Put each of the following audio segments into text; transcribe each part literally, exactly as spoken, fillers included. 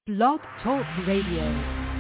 Blog Talk Radio.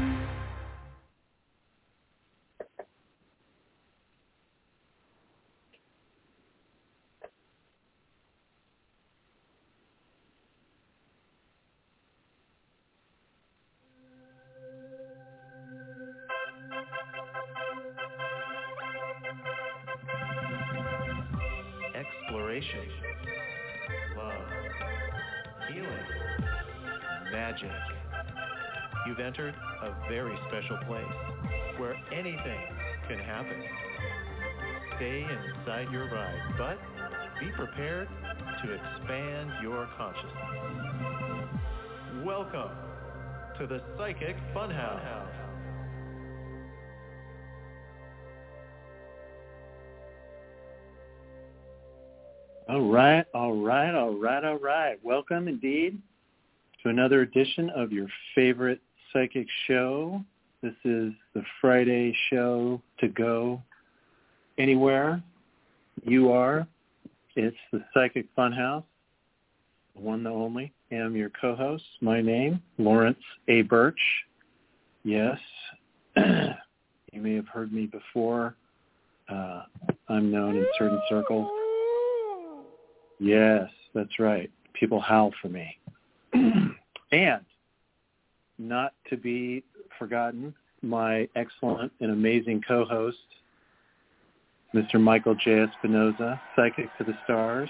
Exploration, love, healing, magic. You've entered a very special place where anything can happen. Stay inside your ride, but be prepared to expand your consciousness. Welcome to the Psychic Funhouse. All right, all right, all right, all right. Welcome indeed to another edition of your favorite psychic show. This is the Friday show to go anywhere you are. It's the Psychic Funhouse, the one, the only. I'm your co-host. My name, Lawrence A. Birch. Yes, you may have heard me before. Uh, I'm known in certain circles. Yes, that's right. People howl for me. And not to be forgotten, my excellent and amazing co-host, Mister Michael J. Espinoza, Psychic to the Stars,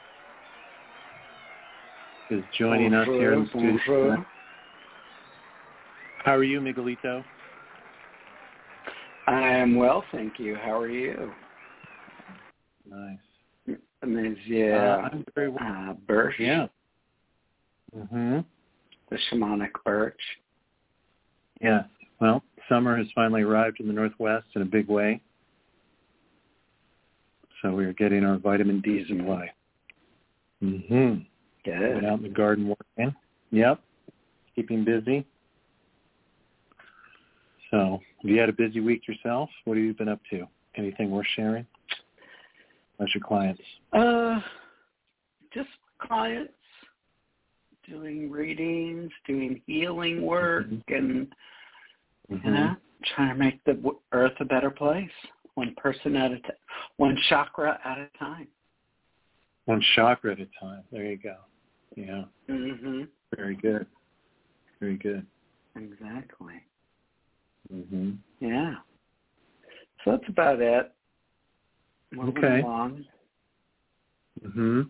is joining bonjour, us here in the studio. Bonjour. How are you, Miguelito? I am well, thank you. How are you? Nice. Monsieur uh, I'm very well. uh, Birch. Yeah. Mm-hmm. The shamanic Birch. Yeah. Well, summer has finally arrived in the Northwest in a big way. So we are getting our vitamin D supply. Mm-hmm. Good. Went out in the garden working. Yep. Keeping busy. So have you had a busy week yourself? What have you been up to? Anything worth sharing? How's your clients? Uh, just clients, doing readings, doing healing work, mm-hmm. and, mm-hmm. you know, trying to make the earth a better place, one person at a time, one chakra at a time. One chakra at a time. There you go. Yeah. Mm-hmm. Very good. Very good. Exactly. Mm-hmm. Yeah. So that's about it. Moving okay. along. Mm-hmm.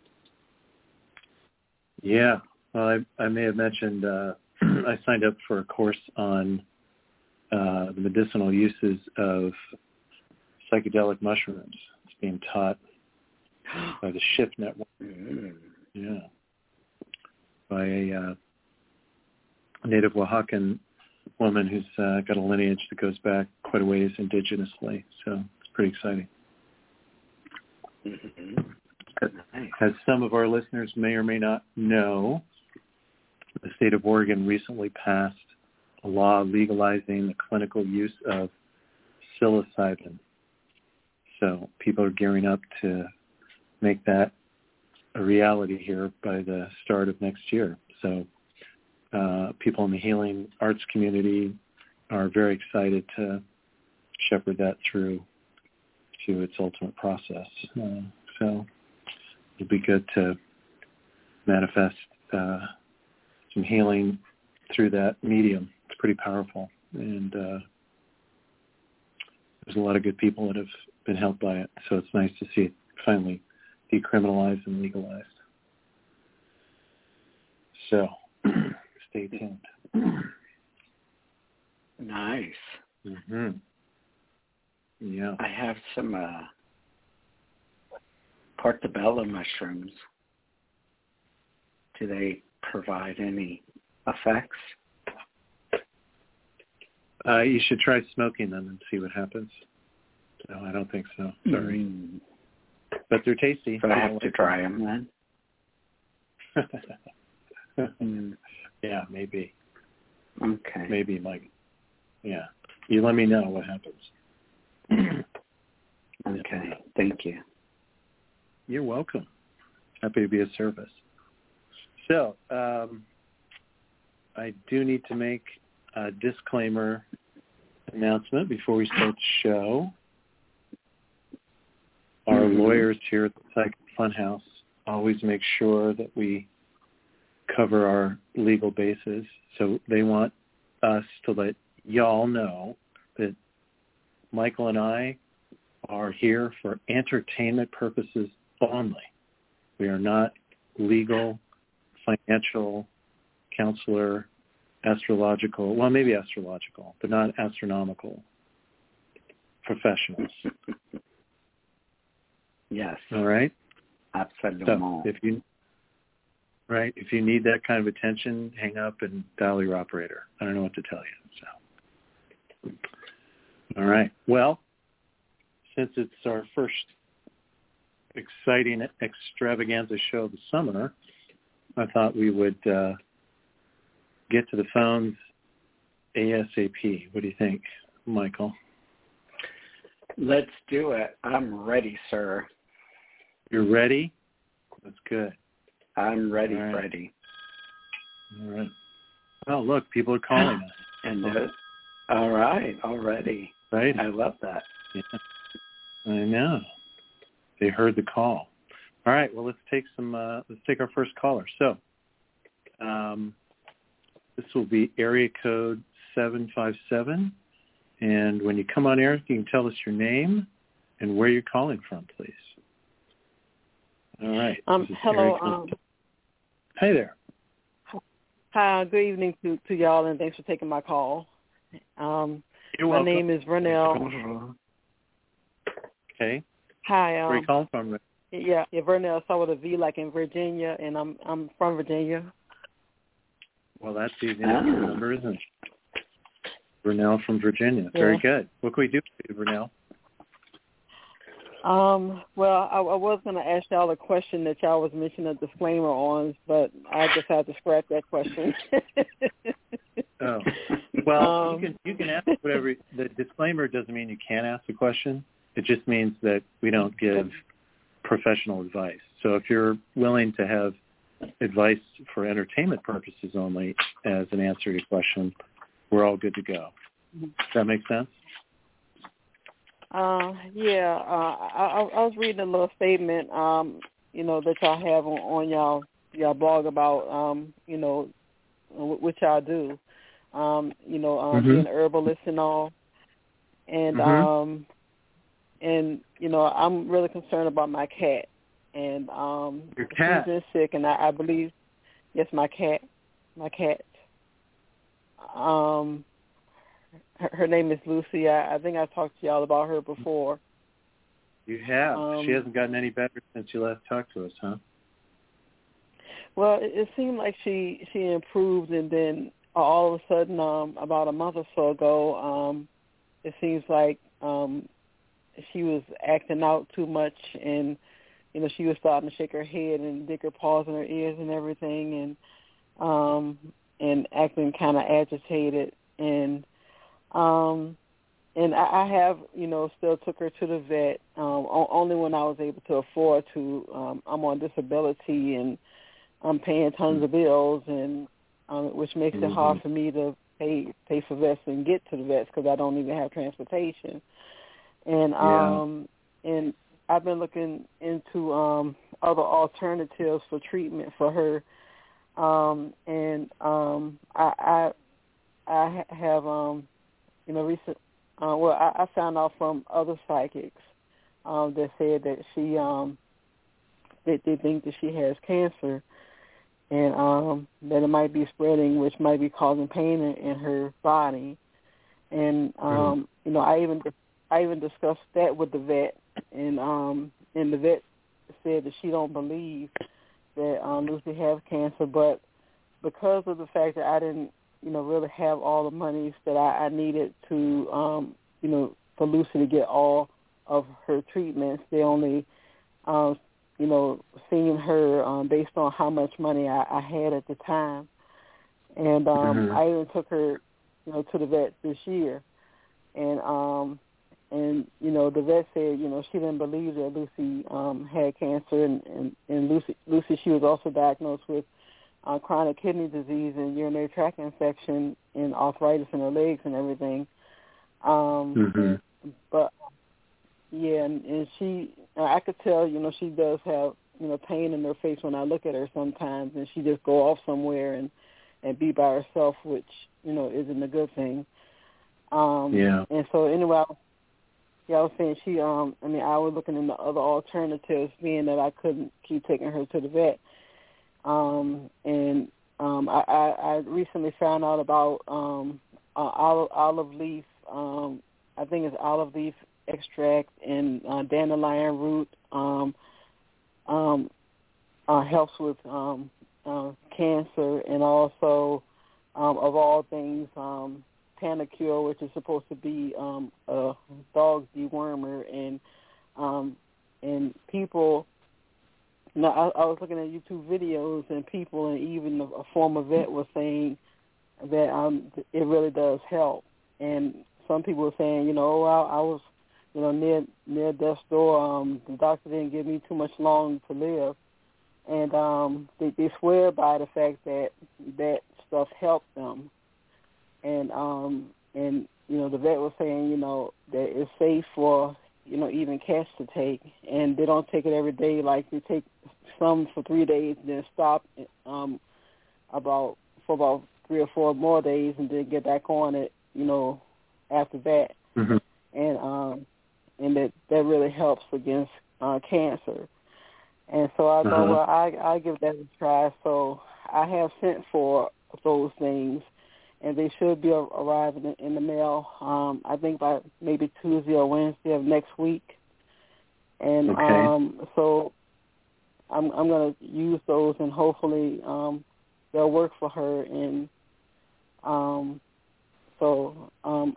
Yeah. Well, I, I may have mentioned uh, I signed up for a course on uh, the medicinal uses of psychedelic mushrooms. It's being taught by the Shift Network. Mm. Yeah. By a uh, native Oaxacan woman who's uh, got a lineage that goes back quite a ways indigenously. So it's pretty exciting. Mm-hmm. As some of our listeners may or may not know, the state of Oregon recently passed a law legalizing the clinical use of psilocybin. So people are gearing up to make that a reality here by the start of next year. So uh, people in the healing arts community are very excited to shepherd that through to its ultimate process. Uh, so it'll be good to manifest uh, some healing through that medium. It's pretty powerful. And uh, there's a lot of good people that have been helped by it. So it's nice to see it finally decriminalized and legalized. So stay tuned. Nice. Mm-hmm. Yeah. I have some uh, portobello mushrooms. Do they provide any effects? Uh, you should try smoking them and see what happens. No, I don't think so. Sorry. Mm. But they're tasty. But I have to try them then? mm. Yeah, maybe. Okay. Maybe, Mike. Yeah. You let me know what happens. Okay. Thank you. You're welcome. Happy to be of service. So, um, I do need to make a disclaimer announcement before we start the show. Our mm-hmm. lawyers here at the Psychic Funhouse always make sure that we cover our legal bases. So they want us to let y'all know that Michael and I are here for entertainment purposes only. We are not legal, financial, counselor, astrological, well, maybe astrological, but not astronomical professionals. Yes. All right? Absolutely. So if you, right, if you need that kind of attention, hang up and dial your operator. I don't know what to tell you. So, all right. Well, since it's our first exciting extravaganza show of the summer, I thought we would uh, get to the phones ASAP. What do you think, Michael? Let's do it. I'm ready, sir. You're ready? That's good. I'm ready, All right. Freddie. All right. Oh, look, people are calling us. And uh, all right, already. Right? I love that. Yeah. I know. They heard the call. All right. Well, let's take some. Uh, let's take our first caller. So, um, this will be area code seven five seven, and when you come on air, you can tell us your name and where you're calling from, please. All right. Um. Hello. Um. Hey there. Hi. Good evening to, to y'all, and thanks for taking my call. Um. You're my welcome. name is Vernell. Okay. Hi. Um, Where are you calling from? Yeah, yeah, Vernell. So with a V, like in Virginia, and I'm I'm from Virginia. Well, that's easy to remember, isn't it? Vernell from Virginia. Yeah. Very good. What can we do for you, Vernell? Um. Well, I, I was going to ask y'all a question that y'all was mentioning a disclaimer on, but I just had to scrap that question. Oh. Well, um, you can you can ask whatever. The disclaimer doesn't mean you can't ask the question. It just means that we don't give professional advice. So if you're willing to have advice for entertainment purposes only as an answer to your question, we're all good to go. Does that make sense? Uh, yeah, uh, I, I was reading a little statement, um, you know, that y'all have on, on y'all y'all blog about, um, you know, what y'all do, um, you know, um, mm-hmm. being herbalist and all, and mm-hmm. um, and you know, I'm really concerned about my cat, and um, your cat she's been sick, and I, I believe, yes, my cat, my cat, um. Her, her name is Lucy. I, I think I talked to y'all about her before. You have. Um, she hasn't gotten any better since you last talked to us, huh? Well, it, it seemed like she she improved, and then all of a sudden, um, about a month or so ago, um, it seems like um, she was acting out too much, and you know, she was starting to shake her head and dig her paws in her ears and everything, and um, and acting kind of agitated. And Um, and I, I have, you know, still took her to the vet, um, o- only when I was able to afford to. Um, I'm on disability, and I'm paying tons of bills, and um, which makes mm-hmm. it hard for me to pay pay for vets and get to the vets because I don't even have transportation. And um, yeah. and I've been looking into um, other alternatives for treatment for her, um, and um, I, I I have. Um, You know, recent. Uh, well, I, I found out from other psychics um, that said that she, um, that they think that she has cancer, and um, that it might be spreading, which might be causing pain in, in her body. And um, mm-hmm. you know, I even I even discussed that with the vet, and um, and the vet said that she don't believe that um, Lucy has cancer, but because of the fact that I didn't, you know, really have all the monies that I, I needed to, um, you know, for Lucy to get all of her treatments. They only, um, you know, seen her um, based on how much money I, I had at the time. And um, mm-hmm. I even took her, you know, to the vet this year. And, um, and you know, the vet said, you know, she didn't believe that Lucy um, had cancer. And, and, and Lucy, Lucy, she was also diagnosed with uh, chronic kidney disease and urinary tract infection and arthritis in her legs and everything. Um, mm-hmm. But yeah, and, and she, I could tell, you know, she does have, you know, pain in her face when I look at her sometimes, and she just go off somewhere and, and be by herself, which, you know, isn't a good thing. Um, yeah. And so anyway, yeah, I was saying she, um, I mean, I was looking into other alternatives, being that I couldn't keep taking her to the vet. Um, and um, I, I, I recently found out about um, uh, olive, olive leaf, um, I think it's olive leaf extract and uh, dandelion root um, um, uh, helps with um, uh, cancer, and also, um, of all things, um, Panacure, which is supposed to be um, a dog dewormer, and um, and people. You know, I, I was looking at YouTube videos, and people, and even a, a former vet was saying that um, it really does help. And some people were saying, you know, oh, I, I was, you know, near near death's door. Um, the doctor didn't give me too much long to live, and um, they, they swear by the fact that that stuff helped them. And um, and you know, the vet was saying, you know, that it's safe for, you know, even cats to take, and they don't take it every day. Like they take some for three days, and then stop um, about for about three or four more days, and then get back on it, you know, after that. Mm-hmm. And um, and that that really helps against uh, cancer. And so I thought, uh-huh. well, I I give that a try. So I have sent for those things, and they should be arriving in, in the mail, um, I think by maybe Tuesday or Wednesday of next week. And okay. um, so I'm, I'm going to use those, and hopefully um, they'll work for her. And um, so, um,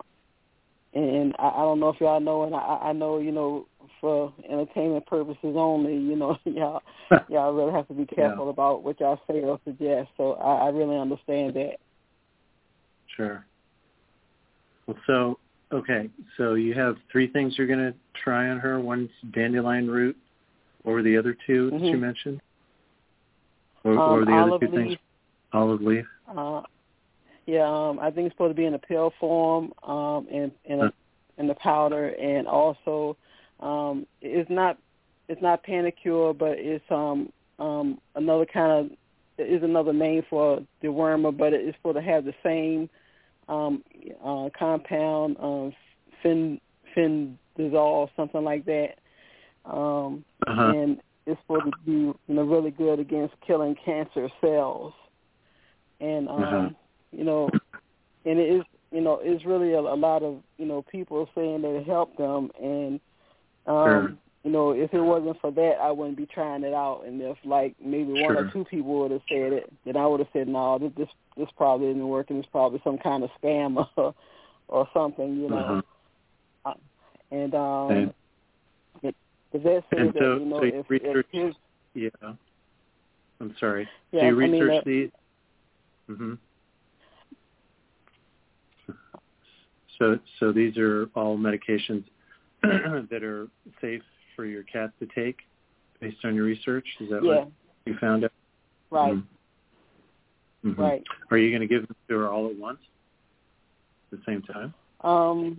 and I, I don't know if y'all know, and I, I know, you know, for entertainment purposes only, you know, y'all, y'all really have to be careful yeah. about what y'all say or suggest. So I, I really understand that. Sure. Well, so, okay, so you have three things you're going to try on her. One's dandelion root. What were the other two mm-hmm. that you mentioned? Or, um, or were the olive other two leaf. things? Olive leaf. Uh, yeah, um, I think it's supposed to be in a pill form, um, in in, a, in the powder, and also um, it's not it's not Panacure, but it's um, um, another kind of is another name for dewormer, but it's supposed to have the same um, uh, compound, um, fin findazole, something like that, um, uh-huh. and it's supposed to be, you know, really good against killing cancer cells. And um, uh-huh. you know, and it is, you know, it's really a, a lot of, you know, people saying that it helped them, and um, sure. you know, if it wasn't for that, I wouldn't be trying it out. And if like maybe one sure. or two people would have said it, then I would have said, no, this this, this probably isn't working. It's probably some kind of scam or, or something, you know. Uh-huh. Uh, and um, and, it, the vet said and that, so, you know, so you if, research, if his, yeah. I'm sorry. yeah, so you I mean, research uh, these? Mm-hmm. So, so these are all medications that are safe for your cat to take, based on your research. Is that yeah, what you found out? right, Mm-hmm. Mm-hmm. right. Are you going to give them to her all at once, at the same time? Um,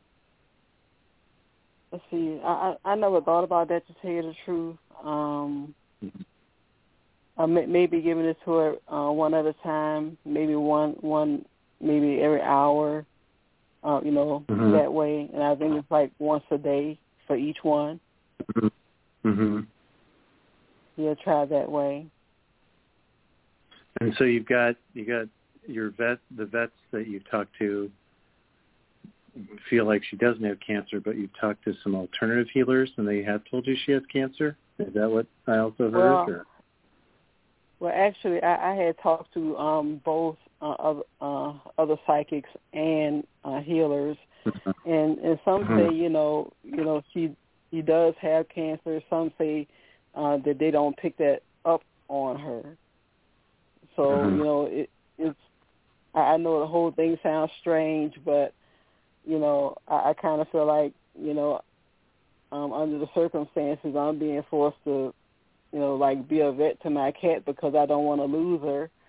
let's see. I, I I never thought about that, to tell you the truth. Um, Mm-hmm. I may, maybe giving it to her uh, one at a time, maybe one one maybe every hour. Uh, you know, Mm-hmm. that way. And I think it's like once a day for each one. Mm-hmm. Mm-hmm. Yeah, try that way. And so you've got you got your vet, the vets that you've talked to feel like she doesn't have cancer, but you've talked to some alternative healers, and they have told you she has cancer. Is that what I also heard? Well, or? well actually, I, I had talked to um, both uh, other, uh, other psychics and uh, healers, and and some Mm-hmm. say, you know, you know, she she does have cancer. Some say uh, that they don't pick that up on her. So Mm-hmm. you know, it, it's. I know the whole thing sounds strange, but you know, I, I kind of feel like, you know, um, under the circumstances, I'm being forced to, you know, like be a vet to my cat because I don't want to lose her.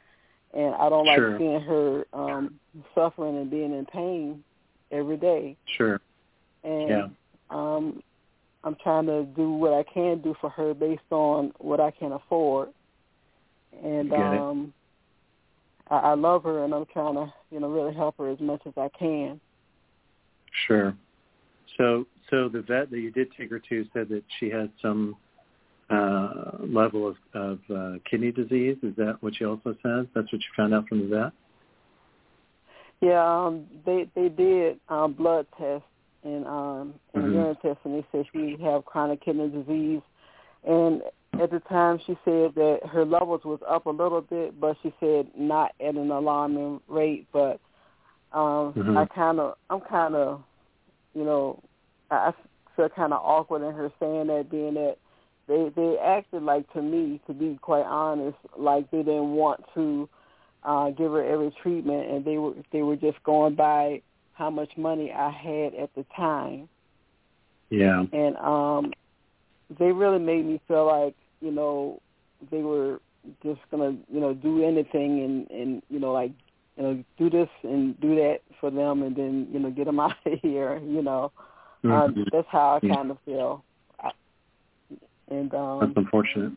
and I don't like Sure. seeing her um, suffering and being in pain every day. Sure. And Yeah. um, I'm trying to do what I can do for her based on what I can afford. And Get it. um, I, I love her, and I'm trying to, you know, really help her as much as I can. Sure. So, so the vet that you did take her to said that she had some uh, level of, of uh, kidney disease. Is that what she also says? That's what you found out from the vet? Yeah, um, they they did um, blood tests and um, and Mm-hmm. urine tests, and they said she have chronic kidney disease. And at the time, she said that her levels was up a little bit, but she said not at an alarming rate. But um, Mm-hmm. I kind of, I'm kind of, you know, I feel kind of awkward in her saying that, being that they they acted like, to me, to be quite honest, like they didn't want to uh, give her every treatment, and they were they were just going by how much money I had at the time. Yeah. And um, they really made me feel like, you know, they were just gonna, you know, do anything and, and you know, like, you know, do this and do that for them, and then, you know, get them out of here. You know, Mm-hmm. uh, that's how I Yeah. kind of feel. I, and um, That's unfortunate.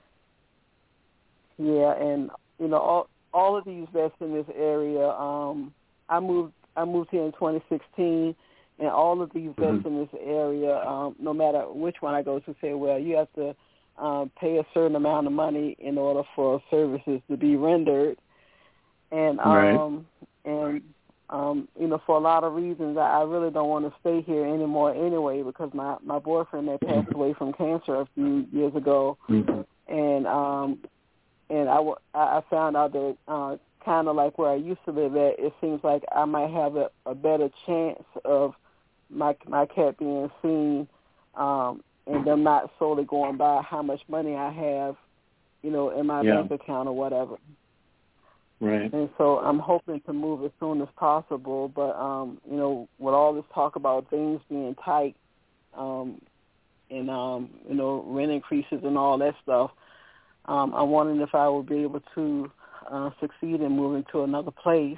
yeah, and you know, all all of these vets in this area. Um, I moved I moved here in twenty sixteen, and all of these vets Mm-hmm. in this area, um, no matter which one I go to, say, well, you have to um, pay a certain amount of money in order for services to be rendered, and Right. um, and um, you know, for a lot of reasons, I, I really don't want to stay here anymore anyway, because my my boyfriend had passed away from cancer a few years ago, Mm-hmm. and um, and I, w- I found out that uh, kind of like where I used to live at, it seems like I might have a, a better chance of my my cat being seen, um, and them not solely going by how much money I have, you know, in my Yeah. bank account or whatever. Right. And so I'm hoping to move as soon as possible. But, um, you know, with all this talk about things being tight, um, and, um, you know, rent increases and all that stuff, um, I'm wondering if I will be able to uh, succeed in moving to another place.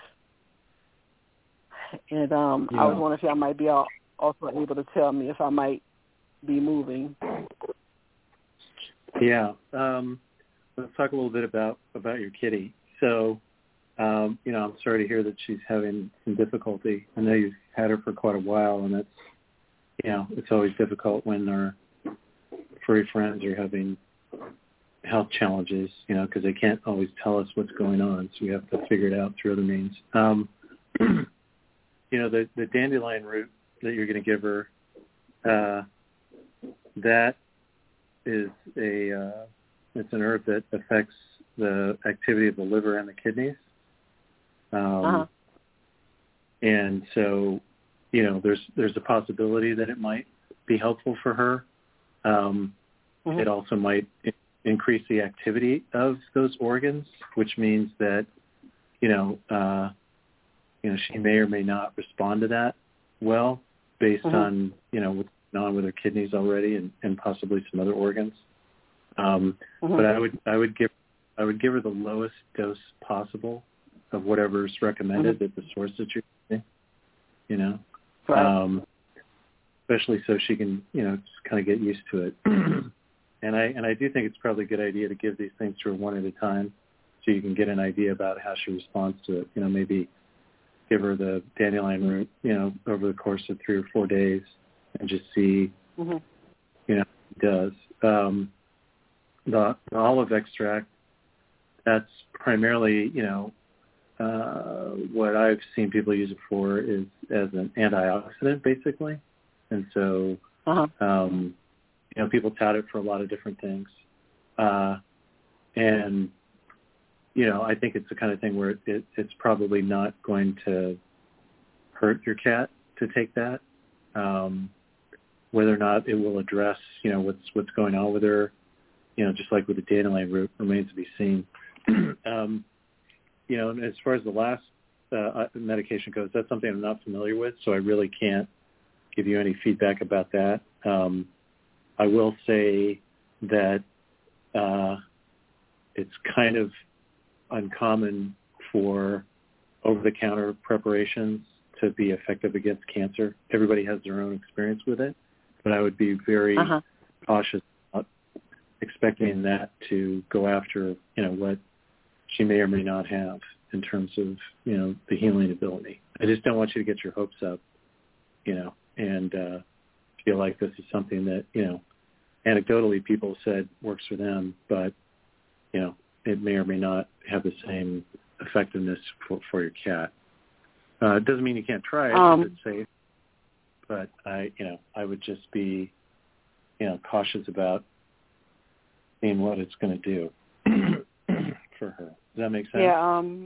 And um, I was Yeah. wondering if y'all might be al- also able to tell me if I might be moving. Yeah. Um, let's talk a little bit about, about your kitty. So, um, you know, I'm sorry to hear that she's having some difficulty. I know you've had her for quite a while, and that's, you know, it's always difficult when our furry friends are having health challenges, you know, because they can't always tell us what's going on, so we have to figure it out through other means. Um, you know, the, the dandelion root that you're going to give her, uh, that is a, uh, it's an herb that affects the activity of the liver and the kidneys. Um, Uh-huh. And so, you know, there's there's a possibility that it might be helpful for her. Um, Mhm. It also might i- increase the activity of those organs, which means that, you know, uh, you know, she may or may not respond to that well, based Mhm. on, you know, what's going on with her kidneys already, and, and possibly some other organs. Um, Mhm. But I would I would give I would give her the lowest dose possible of whatever's recommended Mhm. at the source that you're using, you know, Right. um, especially so she can, you know, just kind of get used to it. and I and I do think it's probably a good idea to give these things to her one at a time, so you can get an idea about how she responds to it. You know, maybe give her the dandelion root, you know, over the course of three or four days, and just see, Mhm. you know, what it does. Um, the, the olive extract, that's primarily, you know, uh, what I've seen people use it for is as an antioxidant, basically. And so, Uh-huh. um, you know, people tout it for a lot of different things. Uh, and, you know, I think it's the kind of thing where it, it, it's probably not going to hurt your cat to take that. Um, whether or not it will address, you know, what's what's going on with her, you know, just like with the dandelion root, remains to be seen. um, you know, and as far as the last uh, medication goes, that's something I'm not familiar with, so I really can't give you any feedback about that. Um, I will say that uh, it's kind of uncommon for over-the-counter preparations to be effective against cancer. Everybody has their own experience with it, but I would be very uh-huh. cautious about expecting that to go after, you know, what she may or may not have in terms of, you know, the healing ability. I just don't want you to get your hopes up, you know, and uh, feel like this is something that, you know, anecdotally people said works for them, but, you know, it may or may not have the same effectiveness for, for your cat. Uh, it doesn't mean you can't try it um, if it's safe, but I, you know, I would just be, you know, cautious about seeing what it's going to do for her. Does that make sense? Yeah. Um.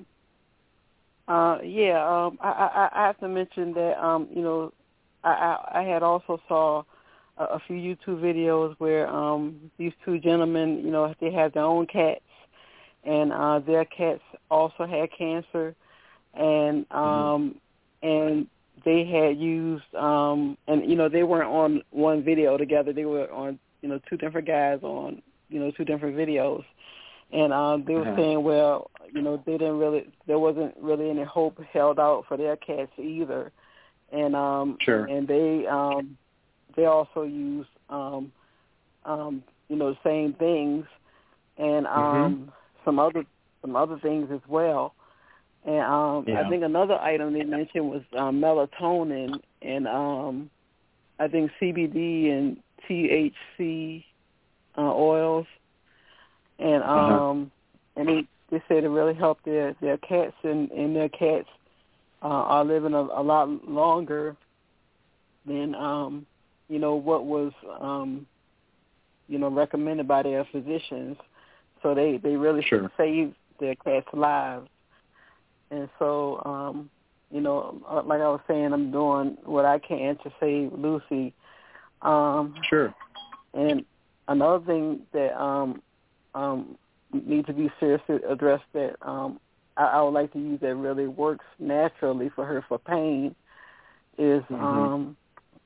Uh. Yeah. Um. I, I. I have to mention that. Um. You know, I. I, I had also saw a, a few YouTube videos where um these two gentlemen, you know, they have their own cats, and uh, their cats also had cancer, and um mm-hmm. and they had used um and you know they weren't on one video together. They were on, you know, two different guys on, you know, two different videos. And um, they were uh-huh. saying, well, you know, they didn't really, there wasn't really any hope held out for their cats either. And um, sure. and they um, they also use, um, um, you know, the same things and um, mm-hmm. some other some other things as well. And um, yeah. I think another item they mentioned was um, melatonin and um, I think C B D and T H C uh, oils. And um, uh-huh. and they, they said it really helped their, their cats, and, and their cats uh, are living a, a lot longer than um, you know what was um, you know recommended by their physicians. So they, they really sure. saved their cats' lives. And so um, you know, like I was saying, I'm doing what I can to save Lucy. Um, sure. And another thing that um, Um, need to be seriously addressed that um, I, I would like to use that really works naturally for her for pain is, mm-hmm. um,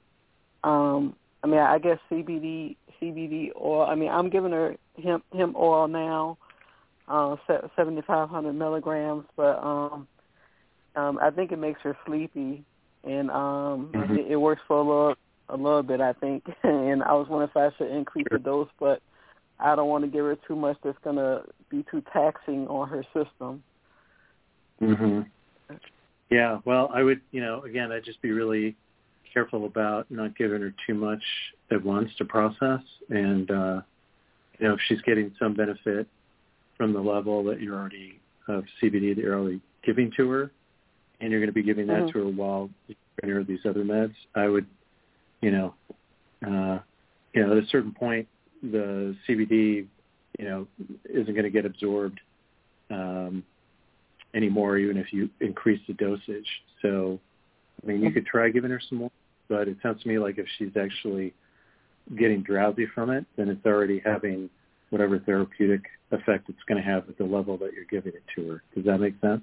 um, I mean, I guess C B D, C B D oil. I mean, I'm giving her hemp, hemp oil now, uh, seventy-five hundred milligrams, but um, um, I think it makes her sleepy, and um, mm-hmm. it, it works for a little, a little bit, I think. And I was wondering if I should increase sure. the dose, but I don't want to give her too much that's going to be too taxing on her system. Mhm. Yeah, well, I would, you know, again, I'd just be really careful about not giving her too much at once to process. And, uh, you know, if she's getting some benefit from the level that you're already, of C B D that you're already giving to her, and you're going to be giving that mm-hmm. to her while you're giving her these other meds, I would, you know, uh, you know, at a certain point, the C B D, you know, isn't going to get absorbed um, anymore, even if you increase the dosage. So, I mean, you could try giving her some more, but it sounds to me like if she's actually getting drowsy from it, then it's already having whatever therapeutic effect it's going to have at the level that you're giving it to her. Does that make sense?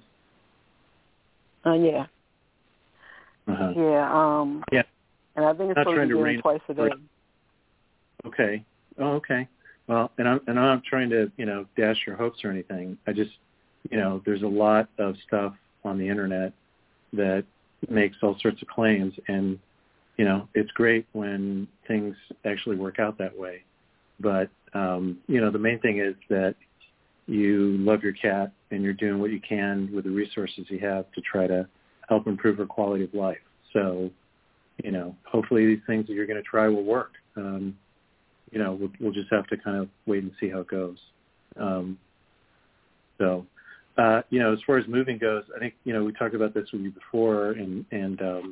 Uh, yeah. Uh-huh. Yeah. Um, yeah. And I think it's Not supposed to be given twice a day. Okay. Oh, okay. Well, and I'm and I'm not trying to, you know, dash your hopes or anything. I just, you know, there's a lot of stuff on the internet that makes all sorts of claims, and you know, it's great when things actually work out that way. But um, you know, the main thing is that you love your cat and you're doing what you can with the resources you have to try to help improve her quality of life. So, you know, hopefully these things that you're going to try will work. Um, you know, we'll, we'll just have to kind of wait and see how it goes. Um, so, uh, you know, as far as moving goes, I think, you know, we talked about this with you before, and, and um,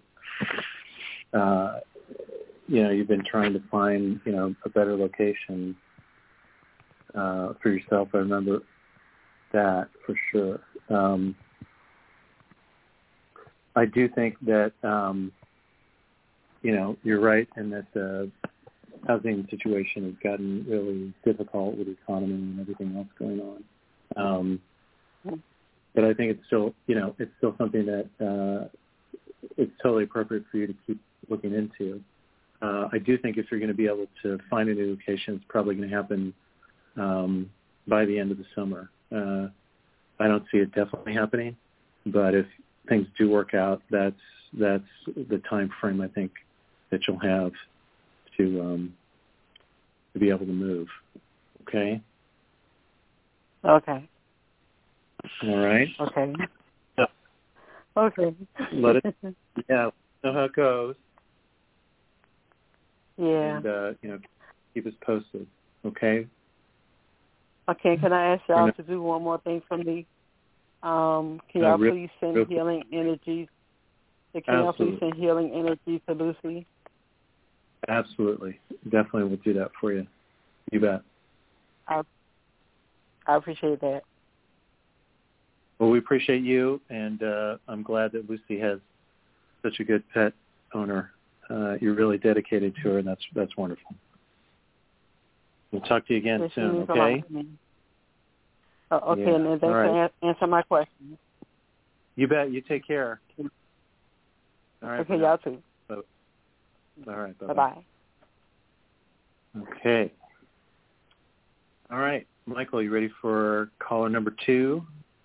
uh, you know, you've been trying to find, you know, a better location uh, for yourself. I remember that for sure. Um, I do think that, um, you know, you're right in that the housing situation has gotten really difficult with the economy and everything else going on. Um, but I think it's still, you know, it's still something that uh, it's totally appropriate for you to keep looking into. Uh, I do think if you're going to be able to find a new location, it's probably going to happen um, by the end of the summer. Uh, I don't see it definitely happening, but if things do work out, that's that's the time frame I think that you'll have to um, to be able to move. Okay. Okay. All right. Okay. So, okay. let it. Yeah. Know how it goes. Yeah. And uh, you know, keep us posted. Okay. Okay. Can I ask y'all to do one more thing for me? Um, can y'all uh, real, please send real, healing energies? Can y'all please send healing energy to Lucy? Absolutely. Definitely will do that for you. You bet. I I appreciate that. Well, we appreciate you, and uh, I'm glad that Lucy has such a good pet owner. Uh, you're really dedicated to her, and that's that's wonderful. We'll talk to you again This soon, means okay? a lot. Oh, okay, Yeah. and then thanks right. for an- answer my questions. You bet. You take care. All right. Okay, y'all too. All right. Bye-bye. Bye-bye. Okay. All right. Michael, you ready for caller number two?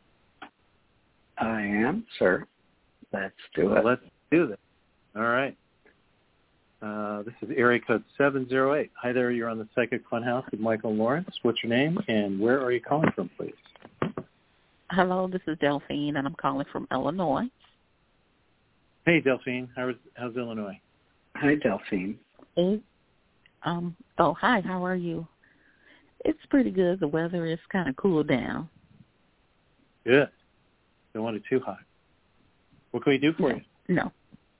I am, sir. Let's do well, it. Let's do this. All right. Uh, this is area code seven zero eight. Hi there. You're on the Psychic Funhouse with Michael Lawrence. What's your name, and where are you calling from, please? Hello, this is Delphine, and I'm calling from Illinois. Hey, Delphine. How's, how's Illinois? Hi, Delphine. Hey. Um. Oh, hi. How are you? It's pretty good. The weather is kind of cooled down. Good. Don't want it too hot. What can we do for no, you? No.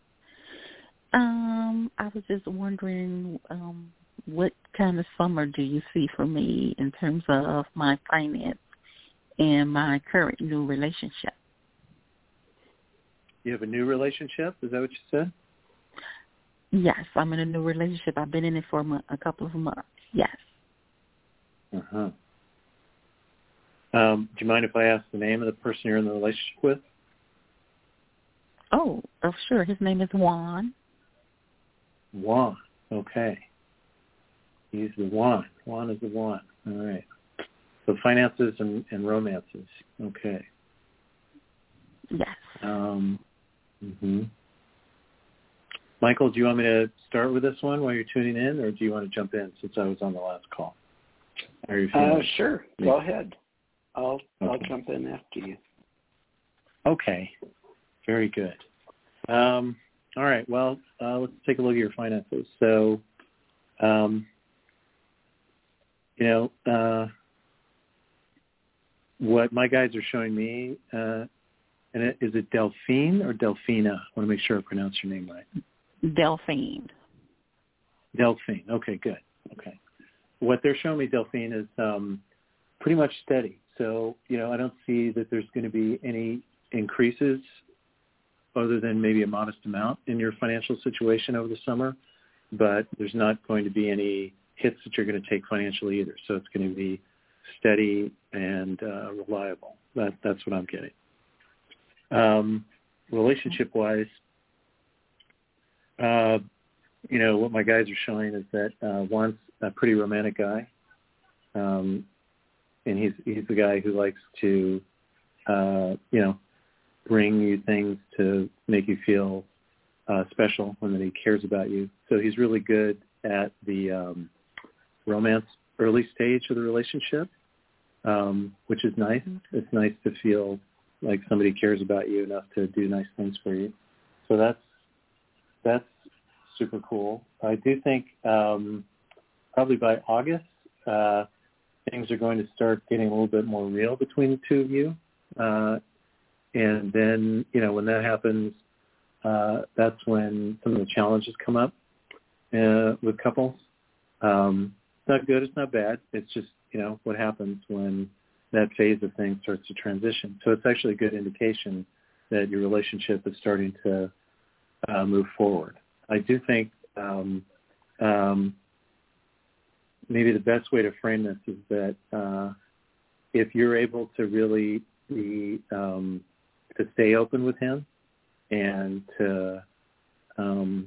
Um, I was just wondering, um, what kind of summer do you see for me in terms of my finance and my current new relationship? You have a new relationship? Is that what you said? Yes, I'm in a new relationship. I've been in it for a, month, a couple of months. Yes. Uh-huh. Um, do you mind if I ask the name of the person you're in the relationship with? Oh, oh sure. His name is Juan. Juan. Okay. He's the Juan. Juan is the Juan. All right. So finances and, and romances. Okay. Yes. Um, mm-hmm. Michael, do you want me to start with this one while you're tuning in, or do you want to jump in since I was on the last call? How are you feeling? Uh, sure. Go ahead. I'll okay. I'll jump in after you. Okay. Very good. Um, all right. Well, uh, let's take a look at your finances. So, um, you know, uh, what my guides are showing me, uh, and it, is it Delphine or Delphina? I want to make sure I pronounce your name right. Delphine. Delphine. Okay, good. Okay. What they're showing me, Delphine, is um, pretty much steady. So, you know, I don't see that there's going to be any increases other than maybe a modest amount in your financial situation over the summer, but there's not going to be any hits that you're going to take financially either. So it's going to be steady and uh, reliable. That, that's what I'm getting. Um, relationship-wise, uh, you know, what my guides are showing is that uh, Juan's a pretty romantic guy, um, and he's he's the guy who likes to, uh, you know, bring you things to make you feel uh, special and that he cares about you. So he's really good at the um, romance early stage of the relationship, um, which is nice. It's nice to feel like somebody cares about you enough to do nice things for you. So that's that's super cool. I do think um, probably by August, uh, things are going to start getting a little bit more real between the two of you. Uh, and then, you know, when that happens, uh, that's when some of the challenges come up uh, with couples. Um, it's not good. It's not bad. It's just, you know, what happens when that phase of things starts to transition. So it's actually a good indication that your relationship is starting to uh, move forward. I do think um, um, maybe the best way to frame this is that uh, if you're able to really be um, to stay open with him and to um,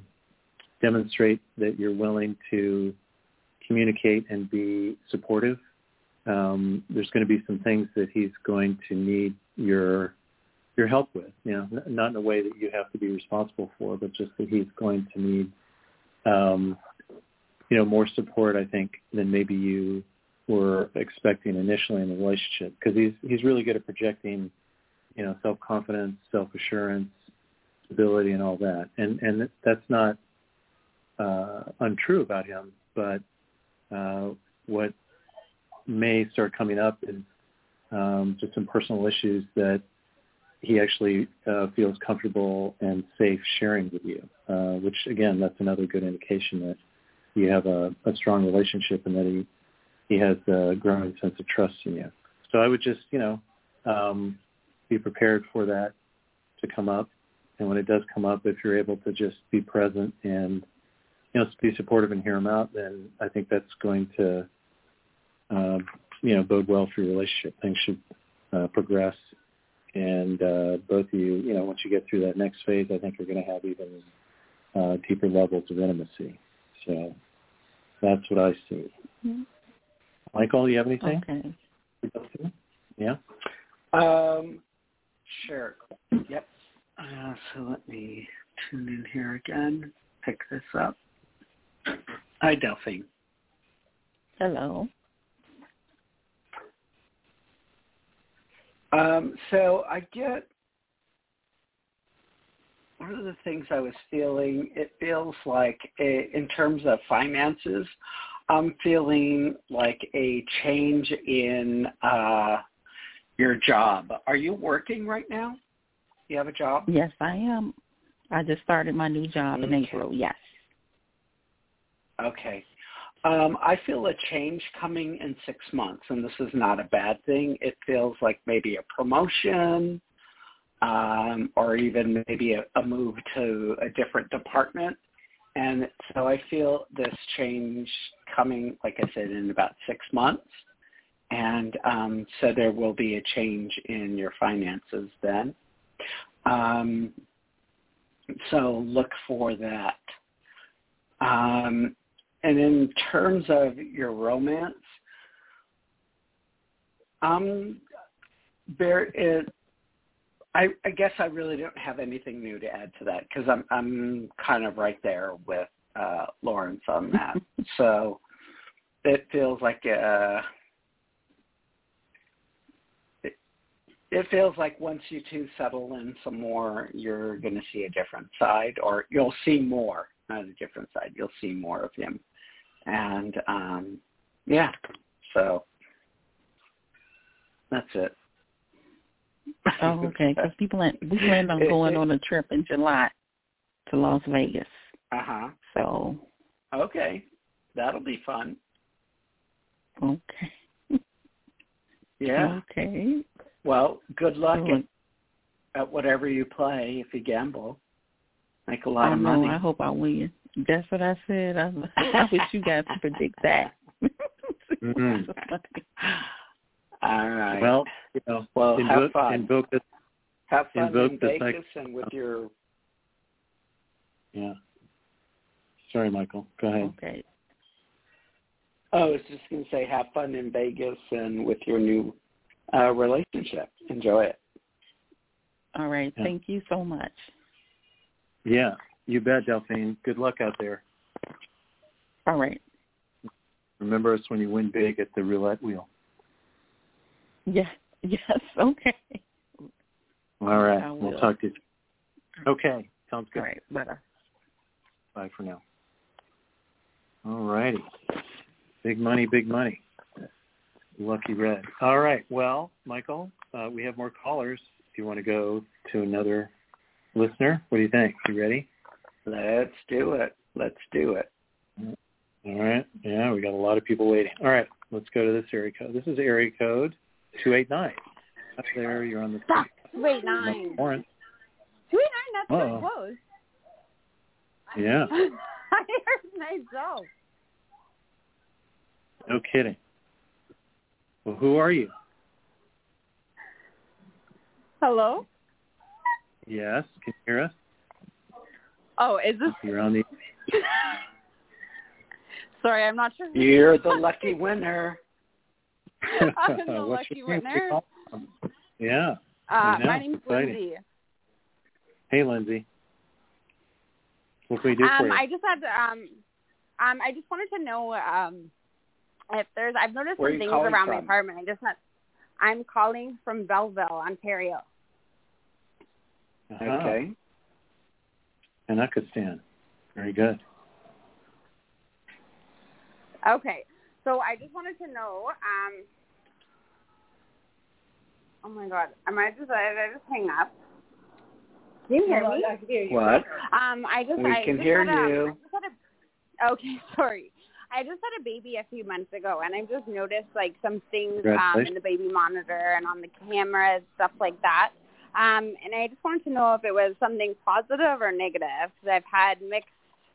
demonstrate that you're willing to communicate and be supportive um, there's going to be some things that he's going to need your your help with. You know, n- not in a way that you have to be responsible for, but just that he's going to need, um, you know, more support, I think, than maybe you were expecting initially in the relationship, because he's he's really good at projecting, you know, self-confidence, self-assurance, stability, and all that. And and that's not uh, untrue about him, but uh, what may start coming up is um, just some personal issues that he actually uh, feels comfortable and safe sharing with you, uh, which, again, that's another good indication that you have a, a strong relationship and that he, he has a growing sense of trust in you. So I would just, you know, um, be prepared for that to come up. And when it does come up, if you're able to just be present and, you know, be supportive and hear him out, then I think that's going to, uh, you know, bode well for your relationship. Things should uh, progress. And uh, both of you, you know, once you get through that next phase, I think you're going to have even uh, deeper levels of intimacy. So that's what I see. Mm-hmm. Michael, do you have anything? Okay. Yeah? Um, sure. Yep. Uh, so let me tune in here again, pick this up. Hi, Delphine. Hello. Um, so I get, one of the things I was feeling, it feels like a, in terms of finances, I'm feeling like a change in uh, your job. Are you working right now? You have a job? Yes, I am. I just started my new job okay. in April, yes. Okay. Um, I feel a change coming in six months, and this is not a bad thing. It feels like maybe a promotion um, or even maybe a, a move to a different department. And so I feel this change coming, like I said, in about six months. And um, so there will be a change in your finances then. Um, so look for that. Um, and in terms of your romance, um, there is, I, I guess I really don't have anything new to add to that because I'm I'm kind of right there with uh, Lawrence on that. So it feels like uh, it, it feels like once you two settle in some more, you're going to see a different side, or you'll see more, not a different side. You'll see more of him, and um, yeah, so that's it. Oh, okay. Because we plan we planned on going on a trip in July to Las Vegas. Uh huh. So. Okay, that'll be fun. Okay. Yeah. Okay. Well, good luck so, at, at whatever you play. If you gamble, make a lot I of know, money. I hope I win. That's what I said. I, I wish you guys could predict that. Mm-hmm. All right. Well, you know, well, invoke, have fun. Invoke this, have fun invoke in this Vegas psych- and with your. Yeah. Sorry, Michael. Go ahead. Okay. Oh, I was just going to say, have fun in Vegas and with your new uh, relationship. Enjoy it. All right. Yeah. Thank you so much. Yeah, you bet, Delphine. Good luck out there. All right. Remember us when you win big at the roulette wheel. Yeah. Yes. Okay. All right. We'll talk to you. Okay. Sounds good. All right. Bye. Bye for now. All righty. Big money, big money. Lucky Red. All right. Well, Michael, uh, we have more callers. Do you want to go to another listener? What do you think? You ready? Let's do it. Let's do it. All right. Yeah, we got a lot of people waiting. All right. Let's go to this area code. This is area code two eight nine. Up there, you're on the Stop. two eight nine. Warren. two eight nine, that's Uh-oh. so close. Yeah. I heard myself. No kidding. Well, who are you? Hello? Yes. Can you hear us? Oh, is this... You're on the... Sorry, I'm not sure. You're the lucky winner. I'm the What's lucky your name? winner. Yeah. Uh, I know. my name's Exciting. Lindsay. Hey, Lindsay. What can we do Um, for you? I just had um, um, I just wanted to know um, if there's. I've noticed Where are some you things calling around my from? apartment. I just not. I'm calling from Belleville, Ontario. Uh-huh. Okay. Anakistan. Very good. Okay, so I just wanted to know. Um, oh my God, am I just? Did I just hang up? Can you hear No, me? I can hear you. What? Um, I just. We I can just hear had a, you. I just had a, okay, sorry. I just had a baby a few months ago, and I've just noticed like some things um, in the baby monitor and on the cameras, stuff like that. Um, and I just wanted to know if it was something positive or negative, because I've had mixed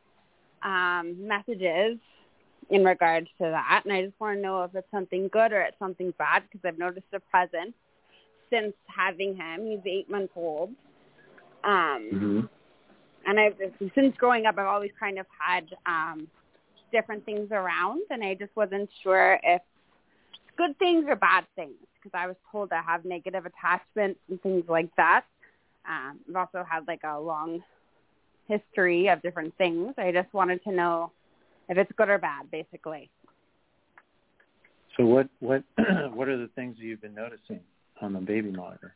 um, messages in regards to that, and I just want to know if it's something good or it's something bad, because I've noticed a presence since having him. He's eight months old. Um, Mm-hmm. and I've since growing up, I've always kind of had um, different things around, and I just wasn't sure if good things or bad things, because I was told I have negative attachments and things like that. Um, I've also had like a long history of different things. I just wanted to know if it's good or bad, basically. So what what what are the things that you've been noticing on the baby monitor?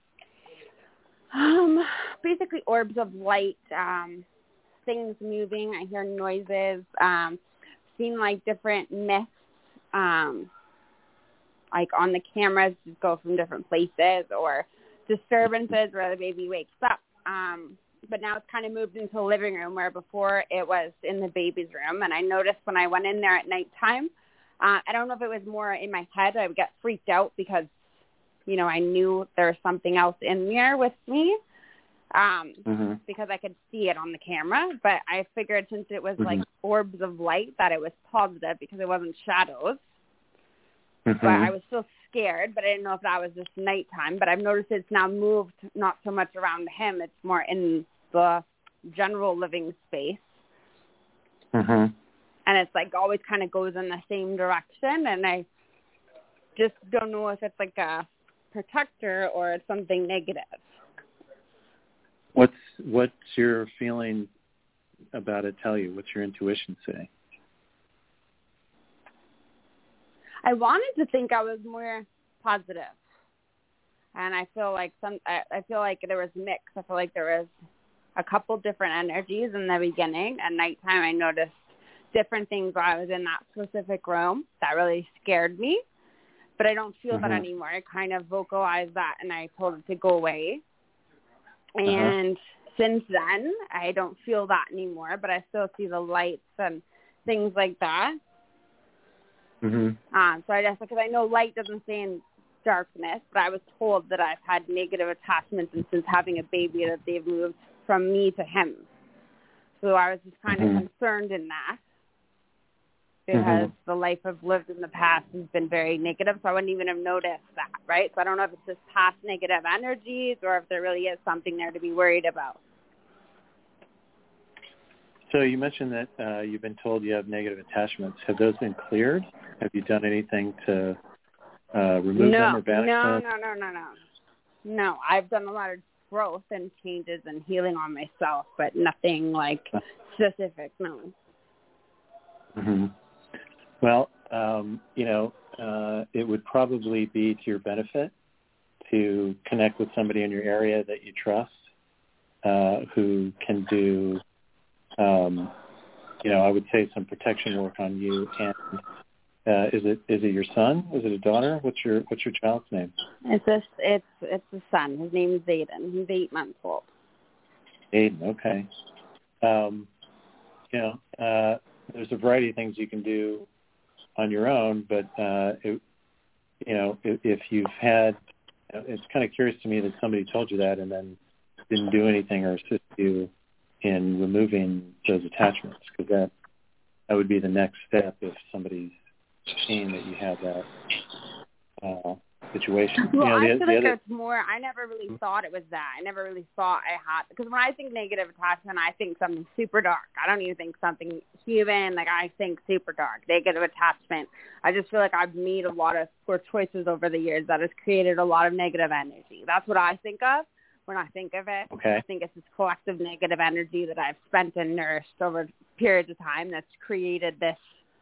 Um, basically orbs of light, um, things moving. I hear noises, um, seen like different myths, um, like on the cameras just go from different places, or disturbances where the baby wakes up. Um, but now it's kind of moved into the living room, where before it was in the baby's room. And I noticed when I went in there at nighttime, uh, I don't know if it was more in my head, I would get freaked out because, you know, I knew there was something else in there with me, um, Mm-hmm. because I could see it on the camera. But I figured since it was Mm-hmm. like orbs of light that it was positive because it wasn't shadows. Mm-hmm. But I was still scared, but I didn't know if that was just nighttime. But I've noticed it's now moved not so much around him. It's more in the general living space. Mm-hmm. And it's like always kind of goes in the same direction. And I just don't know if it's like a protector or it's something negative. What's what's your feeling about it tell you? What's your intuition say? I wanted to think I was more positive. And I feel like some I, I feel like there was mix. I feel like there was a couple different energies in the beginning. At nighttime I noticed different things while I was in that specific room that really scared me. But I don't feel Mm-hmm. that anymore. I kind of vocalized that and I told it to go away. Uh-huh. And since then, I don't feel that anymore, but I still see the lights and things like that. Mm-hmm. Um, so I guess because I know light doesn't stay in darkness, but I was told that I've had negative attachments, and since having a baby that they've moved from me to him. So I was just kind Mm-hmm. of concerned in that, because Mm-hmm. the life I've lived in the past has been very negative, so I wouldn't even have noticed that, right? So I don't know if it's just past negative energies or if there really is something there to be worried about. So you mentioned that uh, you've been told you have negative attachments. Have those been cleared? Have you done anything to uh, remove no, them or banish no, them? no, no, no, no. No, I've done a lot of growth and changes and healing on myself, but nothing like specific, no. Mm-hmm. Well, um, you know, uh, it would probably be to your benefit to connect with somebody in your area that you trust, uh, who can do, um, you know, I would say some protection work on you. And uh, is it is it your son? Is it a daughter? What's your what's your child's name? It's a, it's it's a son. His name's Aiden. He's eight months old. Aiden. Okay. Um, you know, uh, there's a variety of things you can do on your own, but uh, it, you know, if, if you've had, it's kind of curious to me that somebody told you that and then didn't do anything or assist you in removing those attachments, because that that would be the next step if somebody's seeing that you have that. Uh, situation. Well, you know, I the, feel the like other, it's more, I never really thought it was that. I never really thought I had, because when I think negative attachment, I think something super dark. I don't even think something human. Like, I think super dark, negative attachment. I just feel like I've made a lot of poor choices over the years that has created a lot of negative energy. That's what I think of when I think of it. Okay. I think it's this collective negative energy that I've spent and nourished over periods of time that's created this,